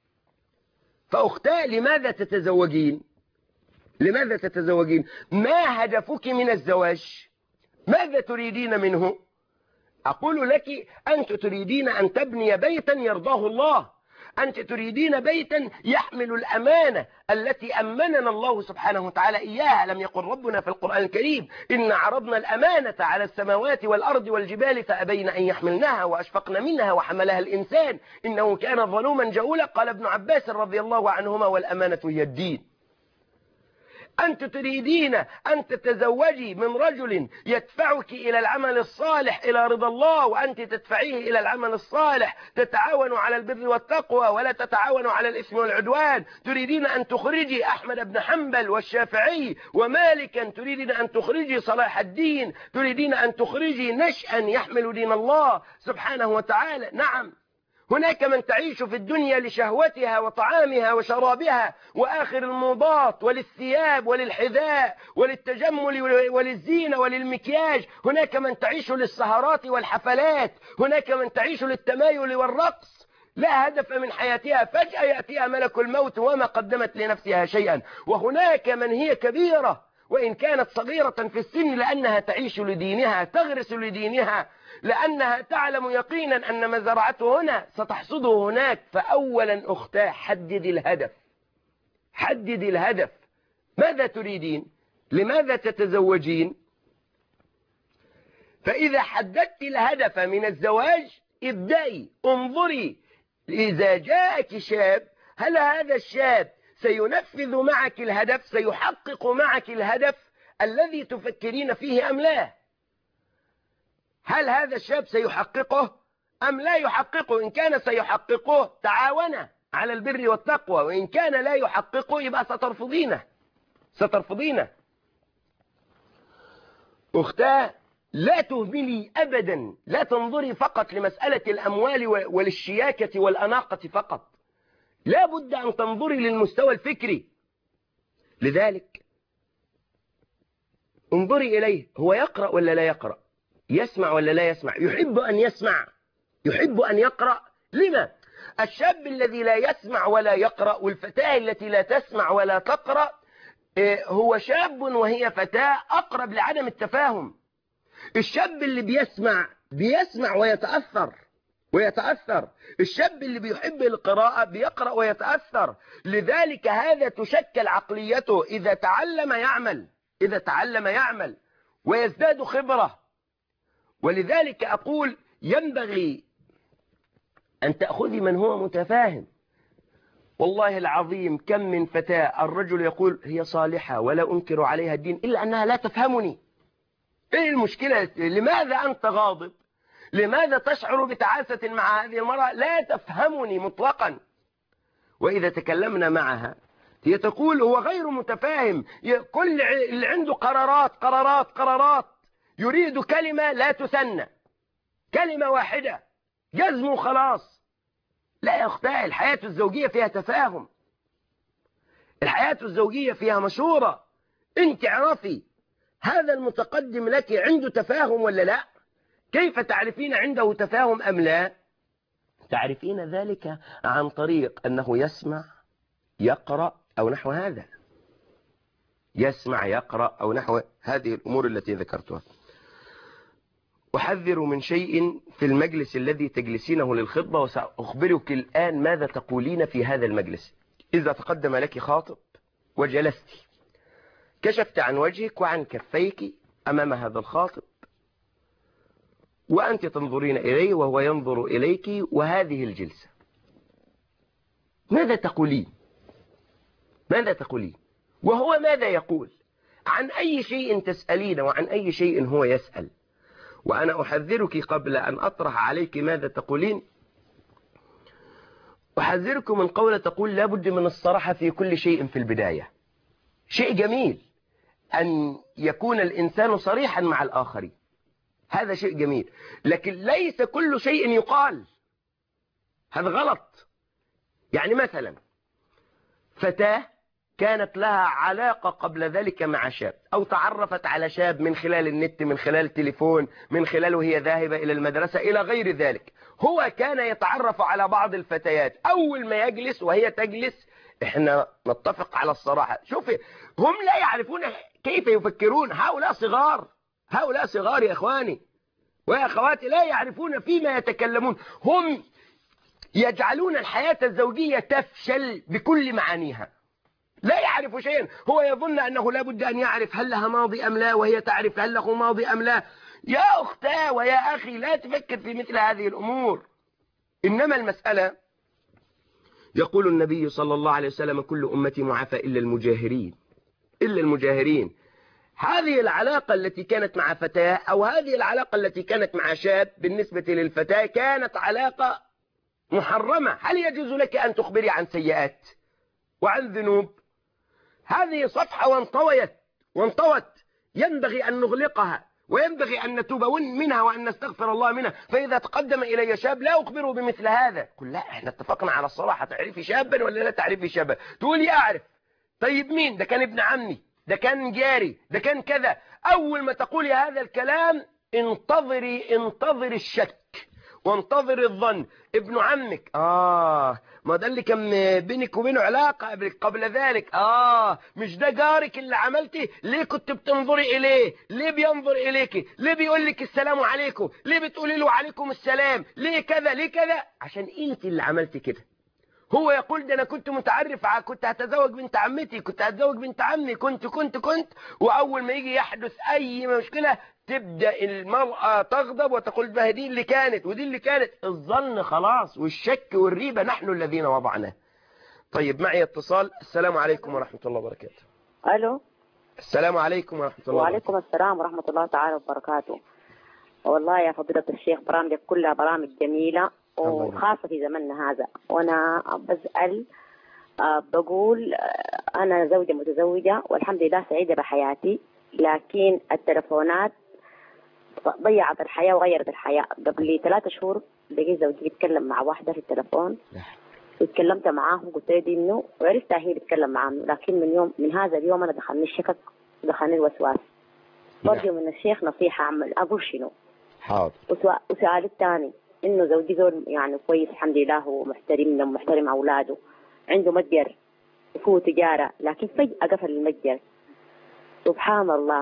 فأختاه لماذا تتزوجين؟ لماذا تتزوجين؟ ما هدفك من الزواج؟ ماذا تريدين منه؟ أقول لك أنت تريدين أن تبني بيتا يرضاه الله، أنت تريدين بيتا يحمل الأمانة التي أمننا الله سبحانه وتعالى إياها. لم يقل ربنا في القرآن الكريم إن عرضنا الأمانة على السماوات والأرض والجبال فأبين أن يحملنها وأشفقن منها وحملها الإنسان إنه كان ظلوما جهولا؟ قال ابن عباس رضي الله عنهما والأمانة هي الدين. أنت تريدين أن تتزوجي من رجل يدفعك إلى العمل الصالح إلى رضا الله، وأنت تدفعيه إلى العمل الصالح، تتعاونوا على البر والتقوى ولا تتعاونوا على الإثم والعدوان. تريدين أن تخرجي أحمد بن حنبل والشافعي ومالكا، تريدين أن تخرجي صلاح الدين، تريدين أن تخرجي نشأ يحمل دين الله سبحانه وتعالى. نعم، هناك من تعيش في الدنيا لشهوتها وطعامها وشرابها وآخر الموضات وللثياب وللحذاء وللتجمل وللزينة وللمكياج. هناك من تعيش للسهرات والحفلات، هناك من تعيش للتمايل والرقص، لا هدف من حياتها، فجأة يأتيها ملك الموت وما قدمت لنفسها شيئا. وهناك من هي كبيرة وإن كانت صغيرة في السن لأنها تعيش لدينها، تغرس لدينها، لأنها تعلم يقينا أن ما زرعته هنا ستحصده هناك. فأولا أختاه حدد الهدف، حدد الهدف. ماذا تريدين؟ لماذا تتزوجين؟ فإذا حددت الهدف من الزواج ابدأي انظري، إذا جاءك شاب هل هذا الشاب سينفذ معك الهدف، سيحقق معك الهدف الذي تفكرين فيه أم لا؟ هل هذا الشاب سيحققه أم لا يحققه؟ إن كان سيحققه تعاونا على البر والتقوى، وإن كان لا يحققه يبقى سترفضينه سترفضينه. أختاه لا تهملي أبدا، لا تنظري فقط لمسألة الأموال وللشياكة والأناقة فقط، لا بد أن تنظري للمستوى الفكري. لذلك انظري إليه، هو يقرأ ولا لا يقرأ؟ يسمع ولا لا يسمع؟ يحب أن يسمع، يحب أن يقرأ. لما؟ الشاب الذي لا يسمع ولا يقرأ والفتاة التي لا تسمع ولا تقرأ هو شاب وهي فتاة أقرب لعدم التفاهم. الشاب اللي بيسمع بيسمع ويتأثر ويتأثر، الشاب اللي بيحب القراءة بيقرأ ويتأثر. لذلك هذا تشكل عقليته، إذا تعلم يعمل، إذا تعلم يعمل ويزداد خبرة. ولذلك أقول ينبغي أن تأخذي من هو متفاهم. والله العظيم كم من فتاة الرجل يقول هي صالحة ولا أنكر عليها الدين إلا أنها لا تفهمني. إيه المشكلة؟ لماذا أنت غاضب؟ لماذا تشعر بتعاسة مع هذه المرأة؟ لا تفهمني مطلقا. وإذا تكلمنا معها هي تقول هو غير متفاهم، كل اللي عنده قرارات قرارات قرارات، يريد كلمة لا تثنى، كلمة واحدة جزم خلاص. لا يا أختي، الحياة الزوجية فيها تفاهم، الحياة الزوجية فيها مشورة. انت عرفي هذا المتقدم لك عنده تفاهم ولا لا؟ كيف تعرفين عنده تفاهم أم لا؟ تعرفين ذلك عن طريق أنه يسمع يقرأ أو نحو هذا، يسمع يقرأ أو نحو هذه الأمور التي ذكرتها. أحذر من شيء في المجلس الذي تجلسينه للخطبة، وسأخبرك الآن ماذا تقولين في هذا المجلس. إذا تقدم لك خاطب وجلست، كشفت عن وجهك وعن كفيك أمام هذا الخاطب، وأنت تنظرين إليه وهو ينظر إليك، وهذه الجلسة، ماذا تقولين؟ ماذا تقولين؟ وهو ماذا يقول؟ عن أي شيء تسألين وعن أي شيء هو يسأل؟ وأنا أحذرك قبل أن أطرح عليك ماذا تقولين، أحذرك من قولة تقول لابد من الصراحة في كل شيء في البداية. شيء جميل أن يكون الإنسان صريحا مع الآخرين، هذا شيء جميل، لكن ليس كل شيء يقال، هذا غلط. يعني مثلا فتاة كانت لها علاقة قبل ذلك مع شاب، أو تعرفت على شاب من خلال النت، من خلال التليفون، من خلاله هي ذاهبة إلى المدرسة إلى غير ذلك. هو كان يتعرف على بعض الفتيات، أول ما يجلس وهي تجلس إحنا نتفق على الصراحة. شوفي، هم لا يعرفون كيف يفكرون، هؤلاء صغار، هؤلاء صغار يا إخواني ويا أخواتي، لا يعرفون فيما يتكلمون. هم يجعلون الحياة الزوجية تفشل بكل معانيها، لا يعرف شيئا. هو يظن أنه لا بد أن يعرف هل لها ماضي أم لا، وهي تعرف هل له ماضي أم لا. يا أختاه ويا أخي، لا تفكر في مثل هذه الأمور. إنما المسألة، يقول النبي صلى الله عليه وسلم كل أمتي معافى إلا المجاهرين. إلا المجاهرين. هذه العلاقة التي كانت مع فتاة أو هذه العلاقة التي كانت مع شاب بالنسبة للفتاة كانت علاقة محرمة. هل يجوز لك أن تخبري عن سيئات وعن ذنوب؟ هذه صفحة وانطويت وانطوت، ينبغي أن نغلقها وينبغي أن نتوب منها وأن نستغفر الله منها. فإذا تقدم إلي شاب لا أخبره بمثل هذا، قل لا احنا اتفقنا على الصراحة، تعرفي شابا ولا لا تعرفي شابا؟ تقولي أعرف. طيب مين ده؟ كان ابن عمي، ده كان جاري، ده كان كذا. أول ما تقولي هذا الكلام انتظري انتظري الشك وانتظر الظن. ابن عمك، آه ما ده اللي كان بينك وبينه علاقة قبل, قبل ذلك. آه مش ده جارك اللي عملتي؟ ليه كنت بتنظري إليه؟ ليه بينظر إليك؟ ليه بيقول لك السلام عليكم؟ ليه بتقولي له عليكم السلام؟ ليه كذا ليه كذا؟ عشان انت اللي عملتي كده. هو يقول ده أنا كنت متعرف، كنت هتزوج بنت عمتي، كنت هتزوج بنت عمي، كنت كنت كنت وأول ما يجي يحدث أي مشكلة تبدأ المرأة تغضب وتقول ده دي اللي كانت ودي اللي كانت. الظن خلاص والشك والريبة نحن الذين وضعناه. طيب معي اتصال. السلام عليكم ورحمة الله وبركاته. ألو. السلام عليكم ورحمة الله وعليكم وبركاته. السلام ورحمة الله تعالى وبركاته. والله يا فضيلة الشيخ برامجك كلها برامج جميلة وخاصة في زمننا هذا. وأنا بسأل أه بقول أه أنا زوجة متزوجة والحمد لله سعيدة بحياتي، لكن التلفونات ضيعت الحياة وغيرت الحياة. قبل ثلاثة شهور لقيت زوجي يتكلم مع واحدة في التلفون، اتكلمت معاه وقلت له انه وعرفتها هي بتتكلم معاه، لكن من يوم من هذا اليوم انا دخلني الشكك ودخلني الوسواس. برجو من الشيخ نصيحة أعمل أقول شنو؟ حاضر. وسؤال الثاني إنه زوجي زول يعني كويس الحمد لله ومحترمنا ومحترم أولاده، عنده متجر وهو تجارة، لكن فجأة قفل المتجر. سبحان الله.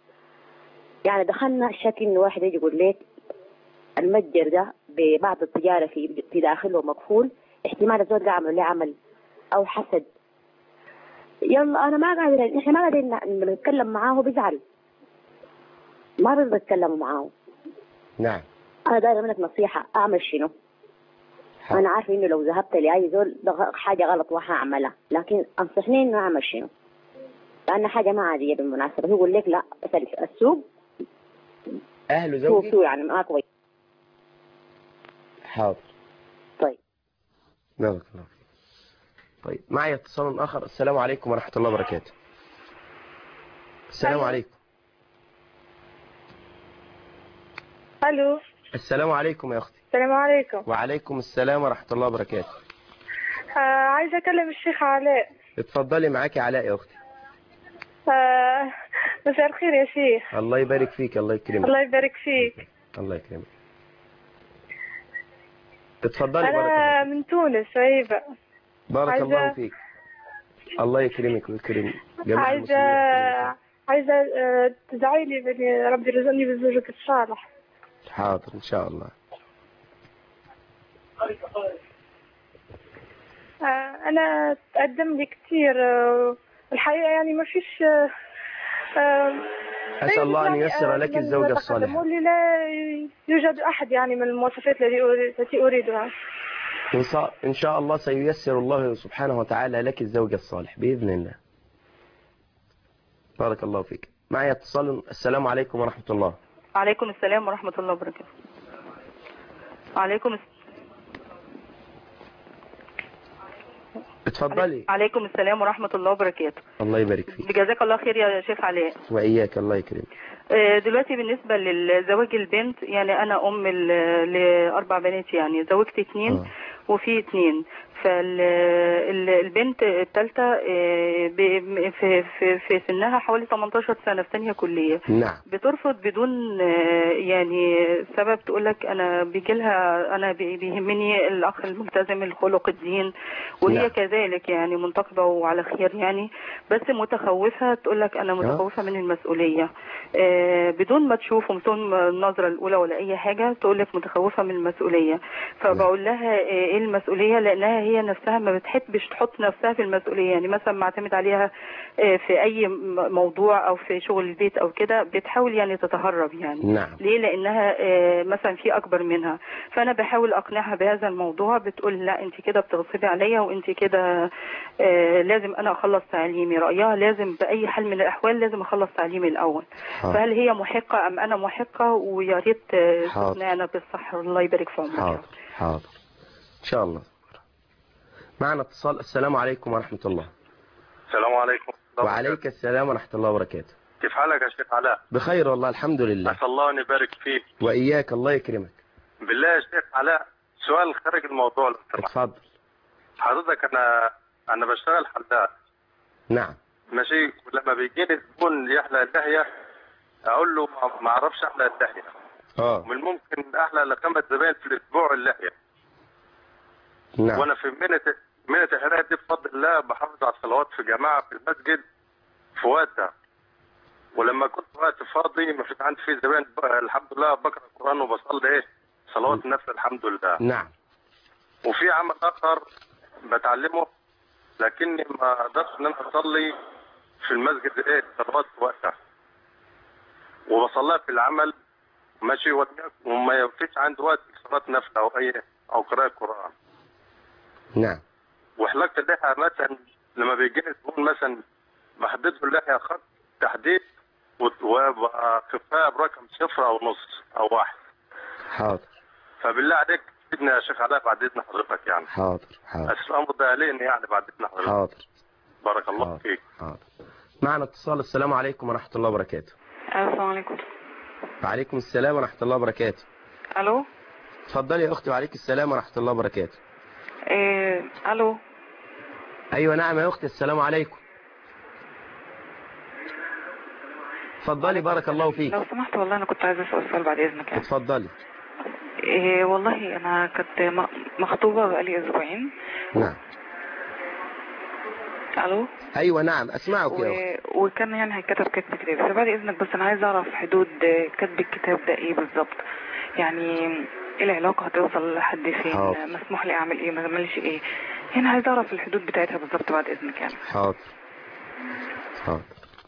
يعني دخلنا الشك إنه واحد يجي يقول لك المتجر ده ببعض التجارة في في داخله مقفول، احتمال الزول ده عمل له عمل أو حسد. يلا أنا ما قادر، إحنا ما قادرين نتكلم معاه بيزعل، ما بنقدر نتكلم معاه. نعم. أنا دايما منك نصيحة أعمل شنو؟ حق. أنا عارفة إنه لو ذهبت لأي زول حاجة غلط وهعملها، لكن أنصحني إنه أعمل شنو؟ لأن حاجة ما عادية بالمناسبة. هو يقول لك لا السوق أهل زوجي سوق يعني ما كويس. حاضر. طيب. بارك الله. طيب معي اتصال آخر. السلام عليكم ورحمة الله وبركاته. السلام ألو. عليكم. الو. السلام عليكم يا اختي. السلام عليكم. وعليكم السلام ورحمة الله وبركاته. آه عايزه اكلم الشيخ علاء. اتفضلي معاكي علاء يا اختي. آه مساء الخير يا شيخ. الله يبارك فيك. الله يكرمك. الله يبارك فيك. الله يكرمك. اتفضلي. انا بارك الله من تونس عيبه. بارك عايزة... الله فيك. الله يكرمك ويكرم جميع عايزه المسلمين. عايزه آه تدعي لي بني ربي يرزقني بزوجك الصالح. حاضر ان شاء الله. آه انا تقدم لي كثير آه الحقيقه يعني ما فيش آه آه أسأل الله أن ييسر لك الزوجة الصالحة. واللي لا يوجد أحد يعني من المواصفات التي أريدها. إن شاء الله سييسر الله سبحانه وتعالى لك الزوجة الصالح بإذن الله. بارك الله فيك. معي اتصال. السلام عليكم ورحمة الله. عليكم السلام ورحمة الله وبركاته. عليكم السلام. اتفضلي. عليكم السلام ورحمة الله وبركاته. الله يبارك فيك. بجزاك الله خير يا شيخ علاء. وإياك. الله يكرمك. دلوقتي بالنسبة للزواج البنت، يعني أنا أم لأربع بنات، يعني زوجت اتنين آه. وفي اتنين. فالبنت الثالثة في في في سنها حوالي تمنتاشر سنة في ثانية كلية. نعم. بترفض بدون يعني سبب، تقول لك أنا بيجي لها أنا بيهمني الأخ الملتزم الخلق الدين، وهي نعم. كذلك يعني منتقبة وعلى خير يعني، بس متخوفة، تقول لك أنا متخوفة من المسؤولية بدون ما تشوف وبدون النظرة الأولى ولا أي حاجة، تقول لك متخوفة من المسؤولية. فبقول لها إيه المسؤولية؟ لأنها هي نفسها ما بتحبش تحط نفسها في المسؤوليه، يعني مثلا معتمد عليها في اي موضوع او في شغل البيت او كده، بتحاول يعني تتهرب يعني. نعم. ليه؟ لانها مثلا في اكبر منها، فانا بحاول اقنعها بهذا الموضوع. بتقول لا انت كده بتغصبي عليا، وانت كده لازم انا اخلص تعليمي. رايها لازم باي حال من الاحوال لازم اخلص تعليمي الاول. حاضر. فهل هي محقه ام انا محقه؟ ويا ريت تقنعنا بالصح. الله يبارك في عمرك. حاضر حاضر ان شاء الله. معنا اتصال. السلام عليكم ورحمه الله. السلام عليكم. وعليك السلام ورحمه الله وبركاته. كيف حالك يا شيخ علاء؟ بخير والله الحمد لله. أسأل الله أن يبارك فيك. وإياك الله يكرمك. بالله يا شيخ علاء سؤال خارج الموضوع لو سمحت. اتفضل. حضرتك أنا أنا بشتغل حلاق. نعم. ماشي. ولما بيجيني زبون يحلق اللحية أقول له ما أعرفش أحلق اللحية. اه. من ممكن أحلق لخمس زباين في الأسبوع اللحية. نعم. وأنا في منة منة الحلاقة دي بفضل الله بحافظ على الصلوات في جماعة في المسجد في وقتها. ولما كنت وقت فاضي ما فيش عندي فيه زبائن الحمد لله بقرا القران وبصلي ايه صلوات النفل الحمد لله. نعم. وفي عمل اخر بتعلمه لكني ما اقدرش ان انا اصلي في المسجد ايه صلوات في وقتها وبصليها في العمل ماشي، وما فيش عندي وقت صلاه نفل او اي او قراءه قران. نعم. وحلقت اللحيه مثلا لما بيجيني زبون مثلا بحدد له اللحيه خط تحديد وخفاها برقم صفر او نص او واحد. حاضر. فبالله عليك تفيدنا يا شيخ علاء بعد اذن حضرتك يعني. حاضر حاضر. الامر ده لين يعني بعد اذن حضرتك. حاضر. بارك الله حاضر. فيك. حاضر. معنا اتصال. السلام عليكم ورحمه الله وبركاته. السلام عليكم. وعليكم السلام ورحمه الله وبركاته. الو. اتفضلي يا اختي. وعليك السلام ورحمه الله وبركاته. ايه الو. ايوه نعم يا اختي. السلام عليكم. اتفضلي بارك الله فيك. لو سمحت والله انا كنت عايزه اسال سؤال بعد اذنك يعني. اتفضلي. إيه والله انا كنت مخطوبه بقالي اسبوعين. نعم. الو. ايوه نعم اسمعك و... يا اختي. وكان يعني هيتكتب كتب كتاب، فبعد اذنك بس انا عايزه اعرف حدود كتب الكتاب ده ايه بالظبط، يعني ايه العلاقه هتوصل لحد فين؟ حاضر. مسموح لي اعمل ايه ما اعملش ايه؟ يعني عايزه اعرف الحدود بتاعتها بالظبط بعد اذنك يعني. حاضر حاضر.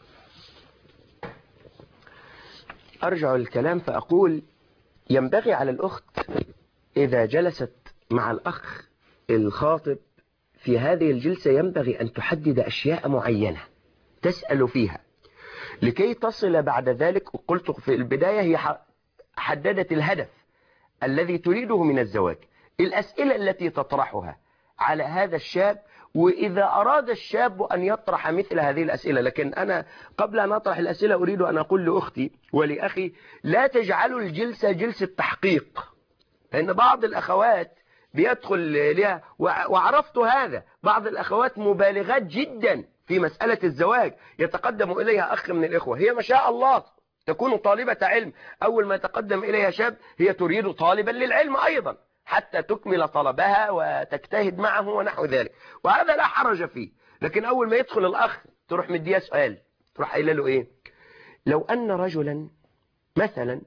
أرجع الكلام فأقول ينبغي على الأخت إذا جلست مع الأخ الخاطب في هذه الجلسة ينبغي أن تحدد أشياء معينة تسأل فيها لكي تصل بعد ذلك. وقلت في البداية هي حددت الهدف الذي تريده من الزواج، الأسئلة التي تطرحها على هذا الشاب، وإذا أراد الشاب أن يطرح مثل هذه الأسئلة. لكن أنا قبل أن أطرح الأسئلة أريد أن أقول لأختي ولأخي لا تجعلوا الجلسة جلسة تحقيق، لأن بعض الأخوات بيدخل لها، وعرفت هذا، بعض الأخوات مبالغات جدا في مسألة الزواج. يتقدم إليها أخ من الإخوة، هي ما شاء الله تكون طالبة علم، أول ما يتقدم إليها شاب هي تريد طالبا للعلم أيضا حتى تكمل طلبها وتجتهد معه ونحو ذلك، وهذا لا حرج فيه. لكن أول ما يدخل الأخ تروح مديه سؤال، تروح قايله له إيه؟ لو أن رجلا مثلا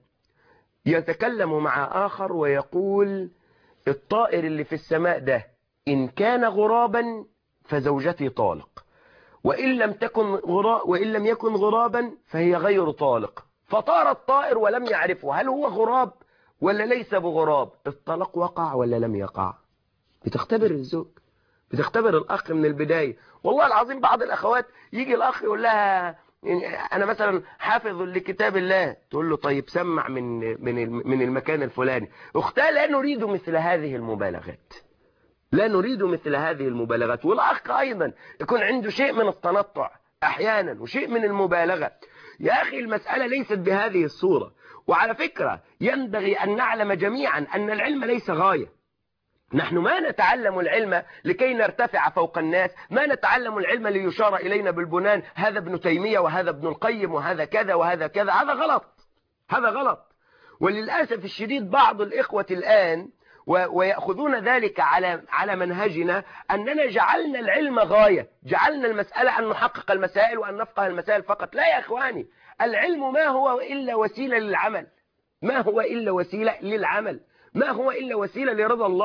يتكلم مع آخر ويقول الطائر اللي في السماء ده إن كان غرابا فزوجتي طالق، وإن لم تكن غراب وإن لم يكن غرابا فهي غير طالق، فطار الطائر ولم يعرفه هل هو غراب ولا ليس بغراب، الطلاق وقع ولا لم يقع؟ بتختبر الزوج، بتختبر الأخ من البداية. والله العظيم بعض الأخوات يجي الأخ يقول لها أنا مثلا حافظ لكتاب الله، تقول له طيب سمع من من من المكان الفلاني. أختها لا نريد مثل هذه المبالغات، لا نريد مثل هذه المبالغات. والأخ أيضا يكون عنده شيء من التنطع أحيانا وشيء من المبالغة. يا أخي المسألة ليست بهذه الصورة. وعلى فكرة ينبغي أن نعلم جميعا أن العلم ليس غاية. نحن ما نتعلم العلم لكي نرتفع فوق الناس، ما نتعلم العلم ليشار إلينا بالبنان هذا ابن تيمية وهذا ابن القيم وهذا كذا وهذا كذا. هذا غلط، هذا غلط. وللأسف الشديد بعض الإخوة الآن ويأخذون ذلك على على منهجنا أننا جعلنا العلم غاية، جعلنا المسألة أن نحقق المسائل وأن نفقه المسائل فقط. لا يا إخواني، العلم ما هو إلا وسيلة للعمل، ما هو إلا وسيلة للعمل، ما هو إلا وسيلة لرضا الله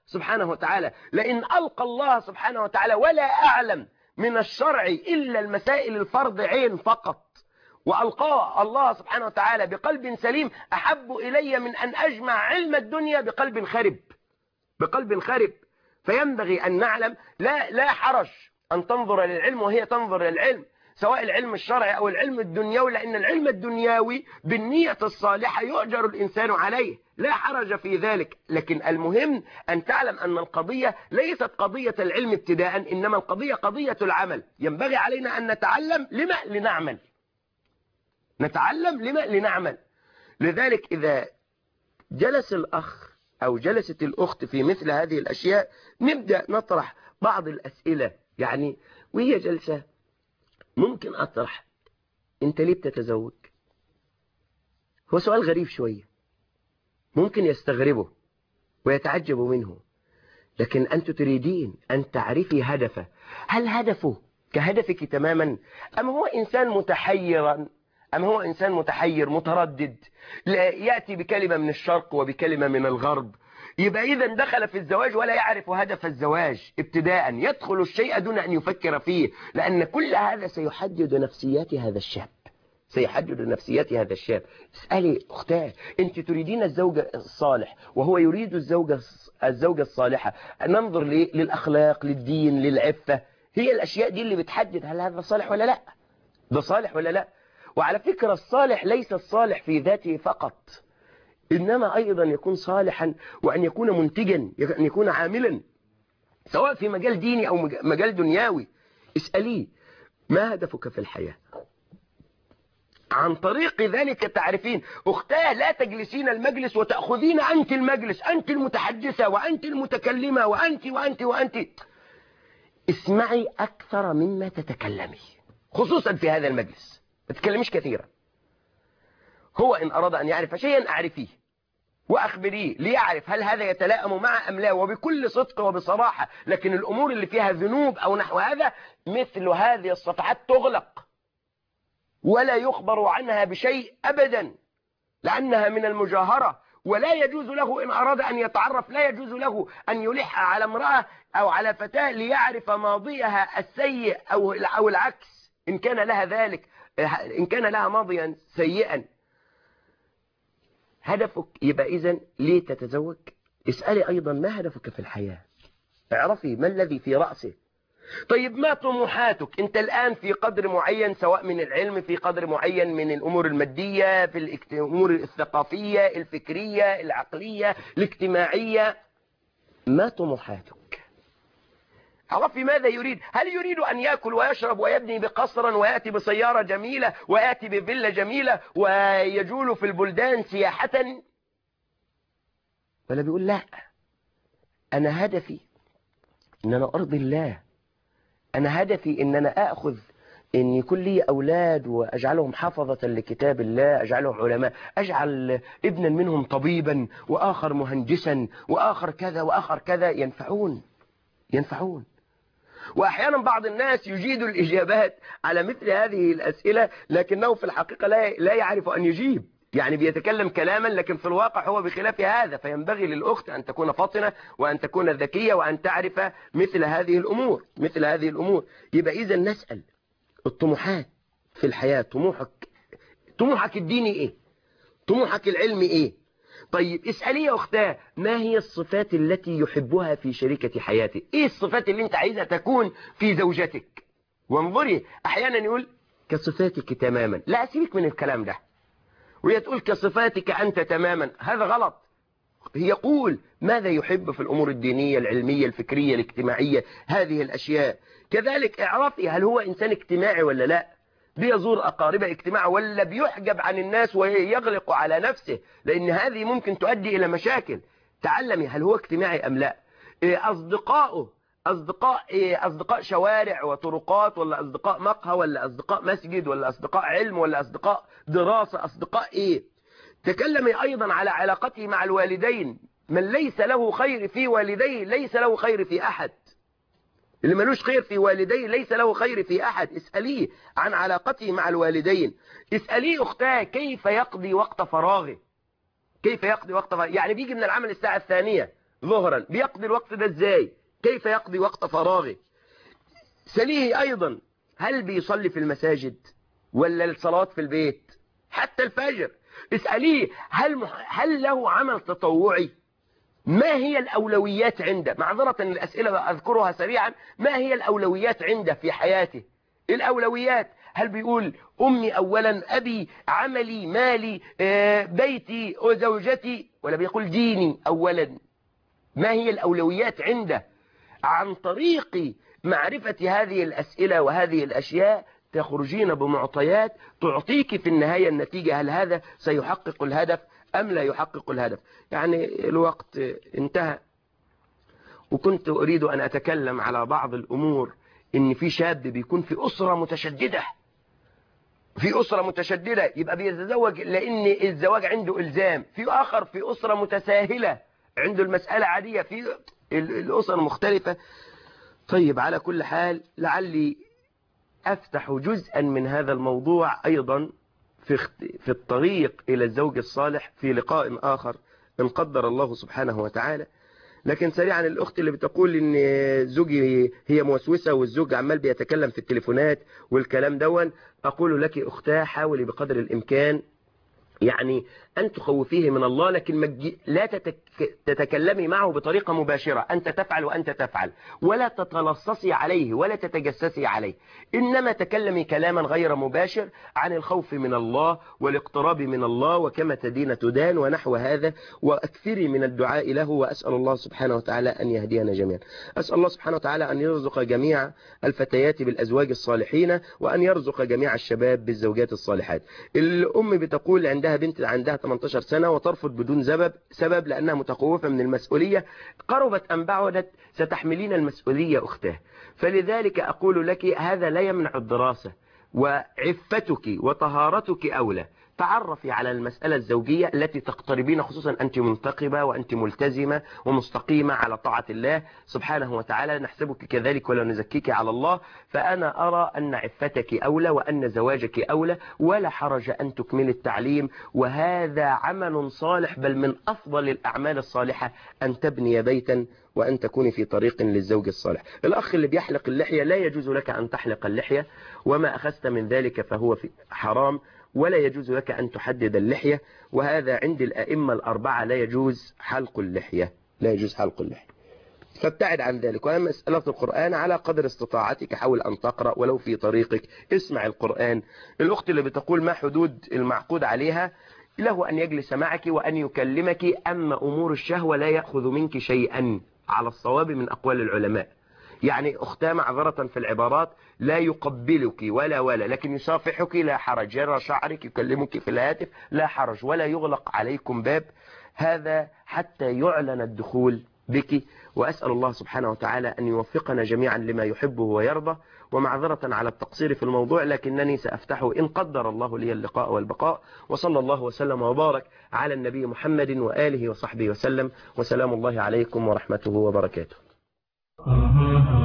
سبحانه وتعالى. لئن ألقى الله سبحانه وتعالى ولا أعلم من الشرع إلا المسائل الفرض عين فقط، وألقى الله سبحانه وتعالى بقلب سليم، أحب إلي من أن أجمع علم الدنيا بقلب خرب، بقلب خرب. فينبغي أن نعلم لا لا حرج أن تنظر للعلم وهي تنظر للعلم، سواء العلم الشرعي أو العلم الدنيوي، لأن العلم الدنيوي بالنية الصالحة يؤجر الإنسان عليه، لا حرج في ذلك. لكن المهم أن تعلم أن القضية ليست قضية العلم ابتداء، إنما القضية قضية العمل. ينبغي علينا أن نتعلم لما لنعمل، نتعلم لما لنعمل. لذلك إذا جلس الأخ أو جلست الأخت في مثل هذه الأشياء نبدأ نطرح بعض الأسئلة، يعني وهي جلسة ممكن أطرح: أنت ليه بتتزوج؟ هو سؤال غريب شوية، ممكن يستغربه ويتعجب منه، لكن أنت تريدين أن تعرفي هدفه. هل هدفه كهدفك تماما، أم هو إنسان متحيرا، أم هو إنسان متحير متردد يأتي بكلمة من الشرق وبكلمة من الغرب؟ يبقى إذا دخل في الزواج ولا يعرف هدف الزواج ابتداء، يدخل الشيء دون أن يفكر فيه، لأن كل هذا سيحدد نفسيات هذا الشاب، سيحدد نفسيات هذا الشاب. اسألي أختاه: أنت تريدين الزوج الصالح وهو يريد الزوجة الزوجة الصالحة، ننظر للأخلاق، للدين، للعفة. هي الأشياء دي اللي بتحدد هل هذا صالح ولا لا، ده صالح ولا لا. وعلى فكرة الصالح ليس الصالح في ذاته فقط، إنما أيضا يكون صالحا وأن يكون منتجا، أن يكون عاملا سواء في مجال ديني أو مجال دنيوي. اسأليه: ما هدفك في الحياة؟ عن طريق ذلك تعرفين. أختاه لا تجلسين المجلس وتأخذين أنت المجلس، أنت المتحدثة وأنت المتكلمة وأنت وأنت وأنت. اسمعي أكثر مما تتكلمي، خصوصا في هذا المجلس، ما تتكلميش كثيرا. هو إن أراد أن يعرف شيئا أعرفيه وأخبريه ليعرف هل هذا يتلائم مع أم لا، وبكل صدق وبصراحة. لكن الأمور اللي فيها ذنوب أو نحو هذا، مثل هذه الصفحات تغلق ولا يخبر عنها بشيء أبدا، لأنها من المجاهرة. ولا يجوز له إن أراد أن يتعرف، لا يجوز له أن يلح على امرأة أو على فتاة ليعرف ماضيها السيء أو أو العكس، إن كان لها ذلك، إن كان لها ماضيا سيئا. هدفك يبقى إذن ليه تتزوج؟ اسألي أيضا: ما هدفك في الحياة؟ اعرفي ما الذي في رأسه. طيب ما طموحاتك؟ أنت الآن في قدر معين، سواء من العلم، في قدر معين من الأمور المادية، في الأمور الثقافية، الفكرية، العقلية، الاجتماعية. ما طموحاتك؟ عرفي ماذا يريد. هل يريد أن يأكل ويشرب ويبني بقصرا ويأتي بسيارة جميلة ويأتي بفيلا جميلة ويجول في البلدان سياحة؟ ولا بيقول: لا، أنا هدفي أن أنا أرضي الله، أنا هدفي أن أنا أخذ أن يكون لي أولاد وأجعلهم حفظة لكتاب الله، أجعلهم علماء، أجعل ابنا منهم طبيبا وآخر مهندسا وآخر كذا وآخر كذا، ينفعون ينفعون. وأحيانا بعض الناس يجيد الإجابات على مثل هذه الأسئلة، لكنه في الحقيقة لا لا يعرف أن يجيب، يعني بيتكلم كلاما لكن في الواقع هو بخلاف هذا. فينبغي للأخت أن تكون فطنة وأن تكون ذكية وأن تعرف مثل هذه الأمور مثل هذه الأمور. يبقى إذا نسأل: الطموحات في الحياة، طموحك طموحك الديني إيه؟ طموحك العلمي إيه؟ طيب اسألي يا أختاه: ما هي الصفات التي يحبها في شريكة حياتك؟ إيه الصفات اللي أنت عايزة تكون في زوجتك؟ وانظري، أحيانا يقول كصفاتك تماما، لا أسيبك من الكلام ده. وهي تقول كصفاتك أنت تماما، هذا غلط. يقول ماذا يحب في الأمور الدينية، العلمية، الفكرية، الاجتماعية، هذه الأشياء. كذلك اعرفي هل هو إنسان اجتماعي ولا لا، بيزور أقاربه اجتماع ولا بيحجب عن الناس ويغلق على نفسه، لأن هذه ممكن تؤدي إلى مشاكل. تعلمي هل هو اجتماعي أم لا. أصدقائه أصدقاء أصدقاء شوارع وطرقات، ولا أصدقاء مقهى، ولا أصدقاء مسجد، ولا أصدقاء علم، ولا أصدقاء دراسة، أصدقاء إيه. تكلمي أيضا على علاقته مع الوالدين. من ليس له خير في والديه ليس له خير في أحد، اللي ملوش خير في والديه ليس له خير في أحد. اسأليه عن علاقته مع الوالدين. اسأليه أختاه كيف يقضي وقت فراغه، كيف يقضي وقت فراغه. يعني بيجي من العمل الساعة الثانية ظهرا، بيقضي الوقت ده ازاي؟ كيف يقضي وقت فراغه؟ سليه أيضا هل بيصلي في المساجد ولا الصلوات في البيت؟ حتى الفجر اسأليه هل, هل له عمل تطوعي؟ ما هي الأولويات عنده؟ معذرة الأسئلة أذكرها سريعا. ما هي الأولويات عنده في حياته؟ الأولويات هل بيقول أمي أولا، أبي، عملي، مالي، بيتي وزوجتي، ولا بيقول ديني أولا؟ ما هي الأولويات عنده؟ عن طريق معرفة هذه الأسئلة وهذه الأشياء تخرجين بمعطيات تعطيك في النهاية النتيجة، هل هذا سيحقق الهدف أم لا يحقق الهدف. يعني الوقت انتهى، وكنت أريد أن أتكلم على بعض الأمور. إن في شاب بيكون في أسرة متشددة، في أسرة متشددة يبقى بيتزوج لأن الزواج عنده إلزام. في آخر في أسرة متساهلة عنده المسألة عادية، في الأسر مختلفة. طيب على كل حال لعلي أفتح جزءا من هذا الموضوع أيضا في في الطريق إلى الزوج الصالح في لقاء آخر إن قدر الله سبحانه وتعالى. لكن سريعا الأخت اللي بتقول إن زوجي هي موسوسة والزوج عمال بيتكلم في التليفونات والكلام دون، أقول لك أختاه حاولي بقدر الإمكان يعني أن تخوفيه من الله، لكن لا تتكلمي معه بطريقة مباشرة. أنت تفعل وأنت تفعل، ولا تتلصصي عليه ولا تتجسسي عليه، إنما تكلمي كلاما غير مباشر عن الخوف من الله والاقتراب من الله وكما تدين تدان ونحو هذا، وأكثري من الدعاء له. وأسأل الله سبحانه وتعالى أن يهدينا جميعا. أسأل الله سبحانه وتعالى أن يرزق جميع الفتيات بالأزواج الصالحين، وأن يرزق جميع الشباب بالزوجات الصالحات. الأم بتقول عندها بنت عندها ثمانية عشر سنة وترفض بدون سبب سبب لأنها متخوفة من المسؤولية. قربت أم بعدت ستحملين المسؤولية أختاه، فلذلك أقول لك هذا لا يمنع الدراسة، وعفتك وطهارتك أولى. تعرفي على المسألة الزوجية التي تقتربين، خصوصا أنت منتقبة وأنت ملتزمة ومستقيمة على طاعة الله سبحانه وتعالى، نحسبك كذلك ولا نزكيك على الله. فأنا أرى أن عفتك أولى وأن زواجك أولى، ولا حرج أن تكمل التعليم، وهذا عمل صالح، بل من أفضل الأعمال الصالحة أن تبني بيتا وأن تكوني في طريق للزوج الصالح. الأخ اللي بيحلق اللحية لا يجوز لك أن تحلق اللحية، وما أخذت من ذلك فهو في حرام، ولا يجوز لك أن تحدد اللحية، وهذا عند الأئمة الأربعة لا يجوز حلق اللحية، لا يجوز حلق اللحية، فابتعد عن ذلك. وأما مسألة القرآن على قدر استطاعتك حاول أن تقرأ ولو في طريقك، اسمع القرآن. الأخت اللي بتقول ما حدود المعقود عليها، له أن يجلس معك وأن يكلمك، أما أمور الشهوة لا يأخذ منك شيئا على الصواب من أقوال العلماء. يعني أختها معذرة في العبارات، لا يقبلك ولا ولا لكن يصافحك لا حرج، يرى شعرك، يكلمك في الهاتف لا حرج، ولا يغلق عليكم باب، هذا حتى يعلن الدخول بك. وأسأل الله سبحانه وتعالى أن يوفقنا جميعا لما يحبه ويرضى. ومعذرة على التقصير في الموضوع، لكنني سأفتحه إن قدر الله لي اللقاء والبقاء. وصلى الله وسلم وبارك على النبي محمد وآله وصحبه وسلم، وسلام الله عليكم ورحمته وبركاته.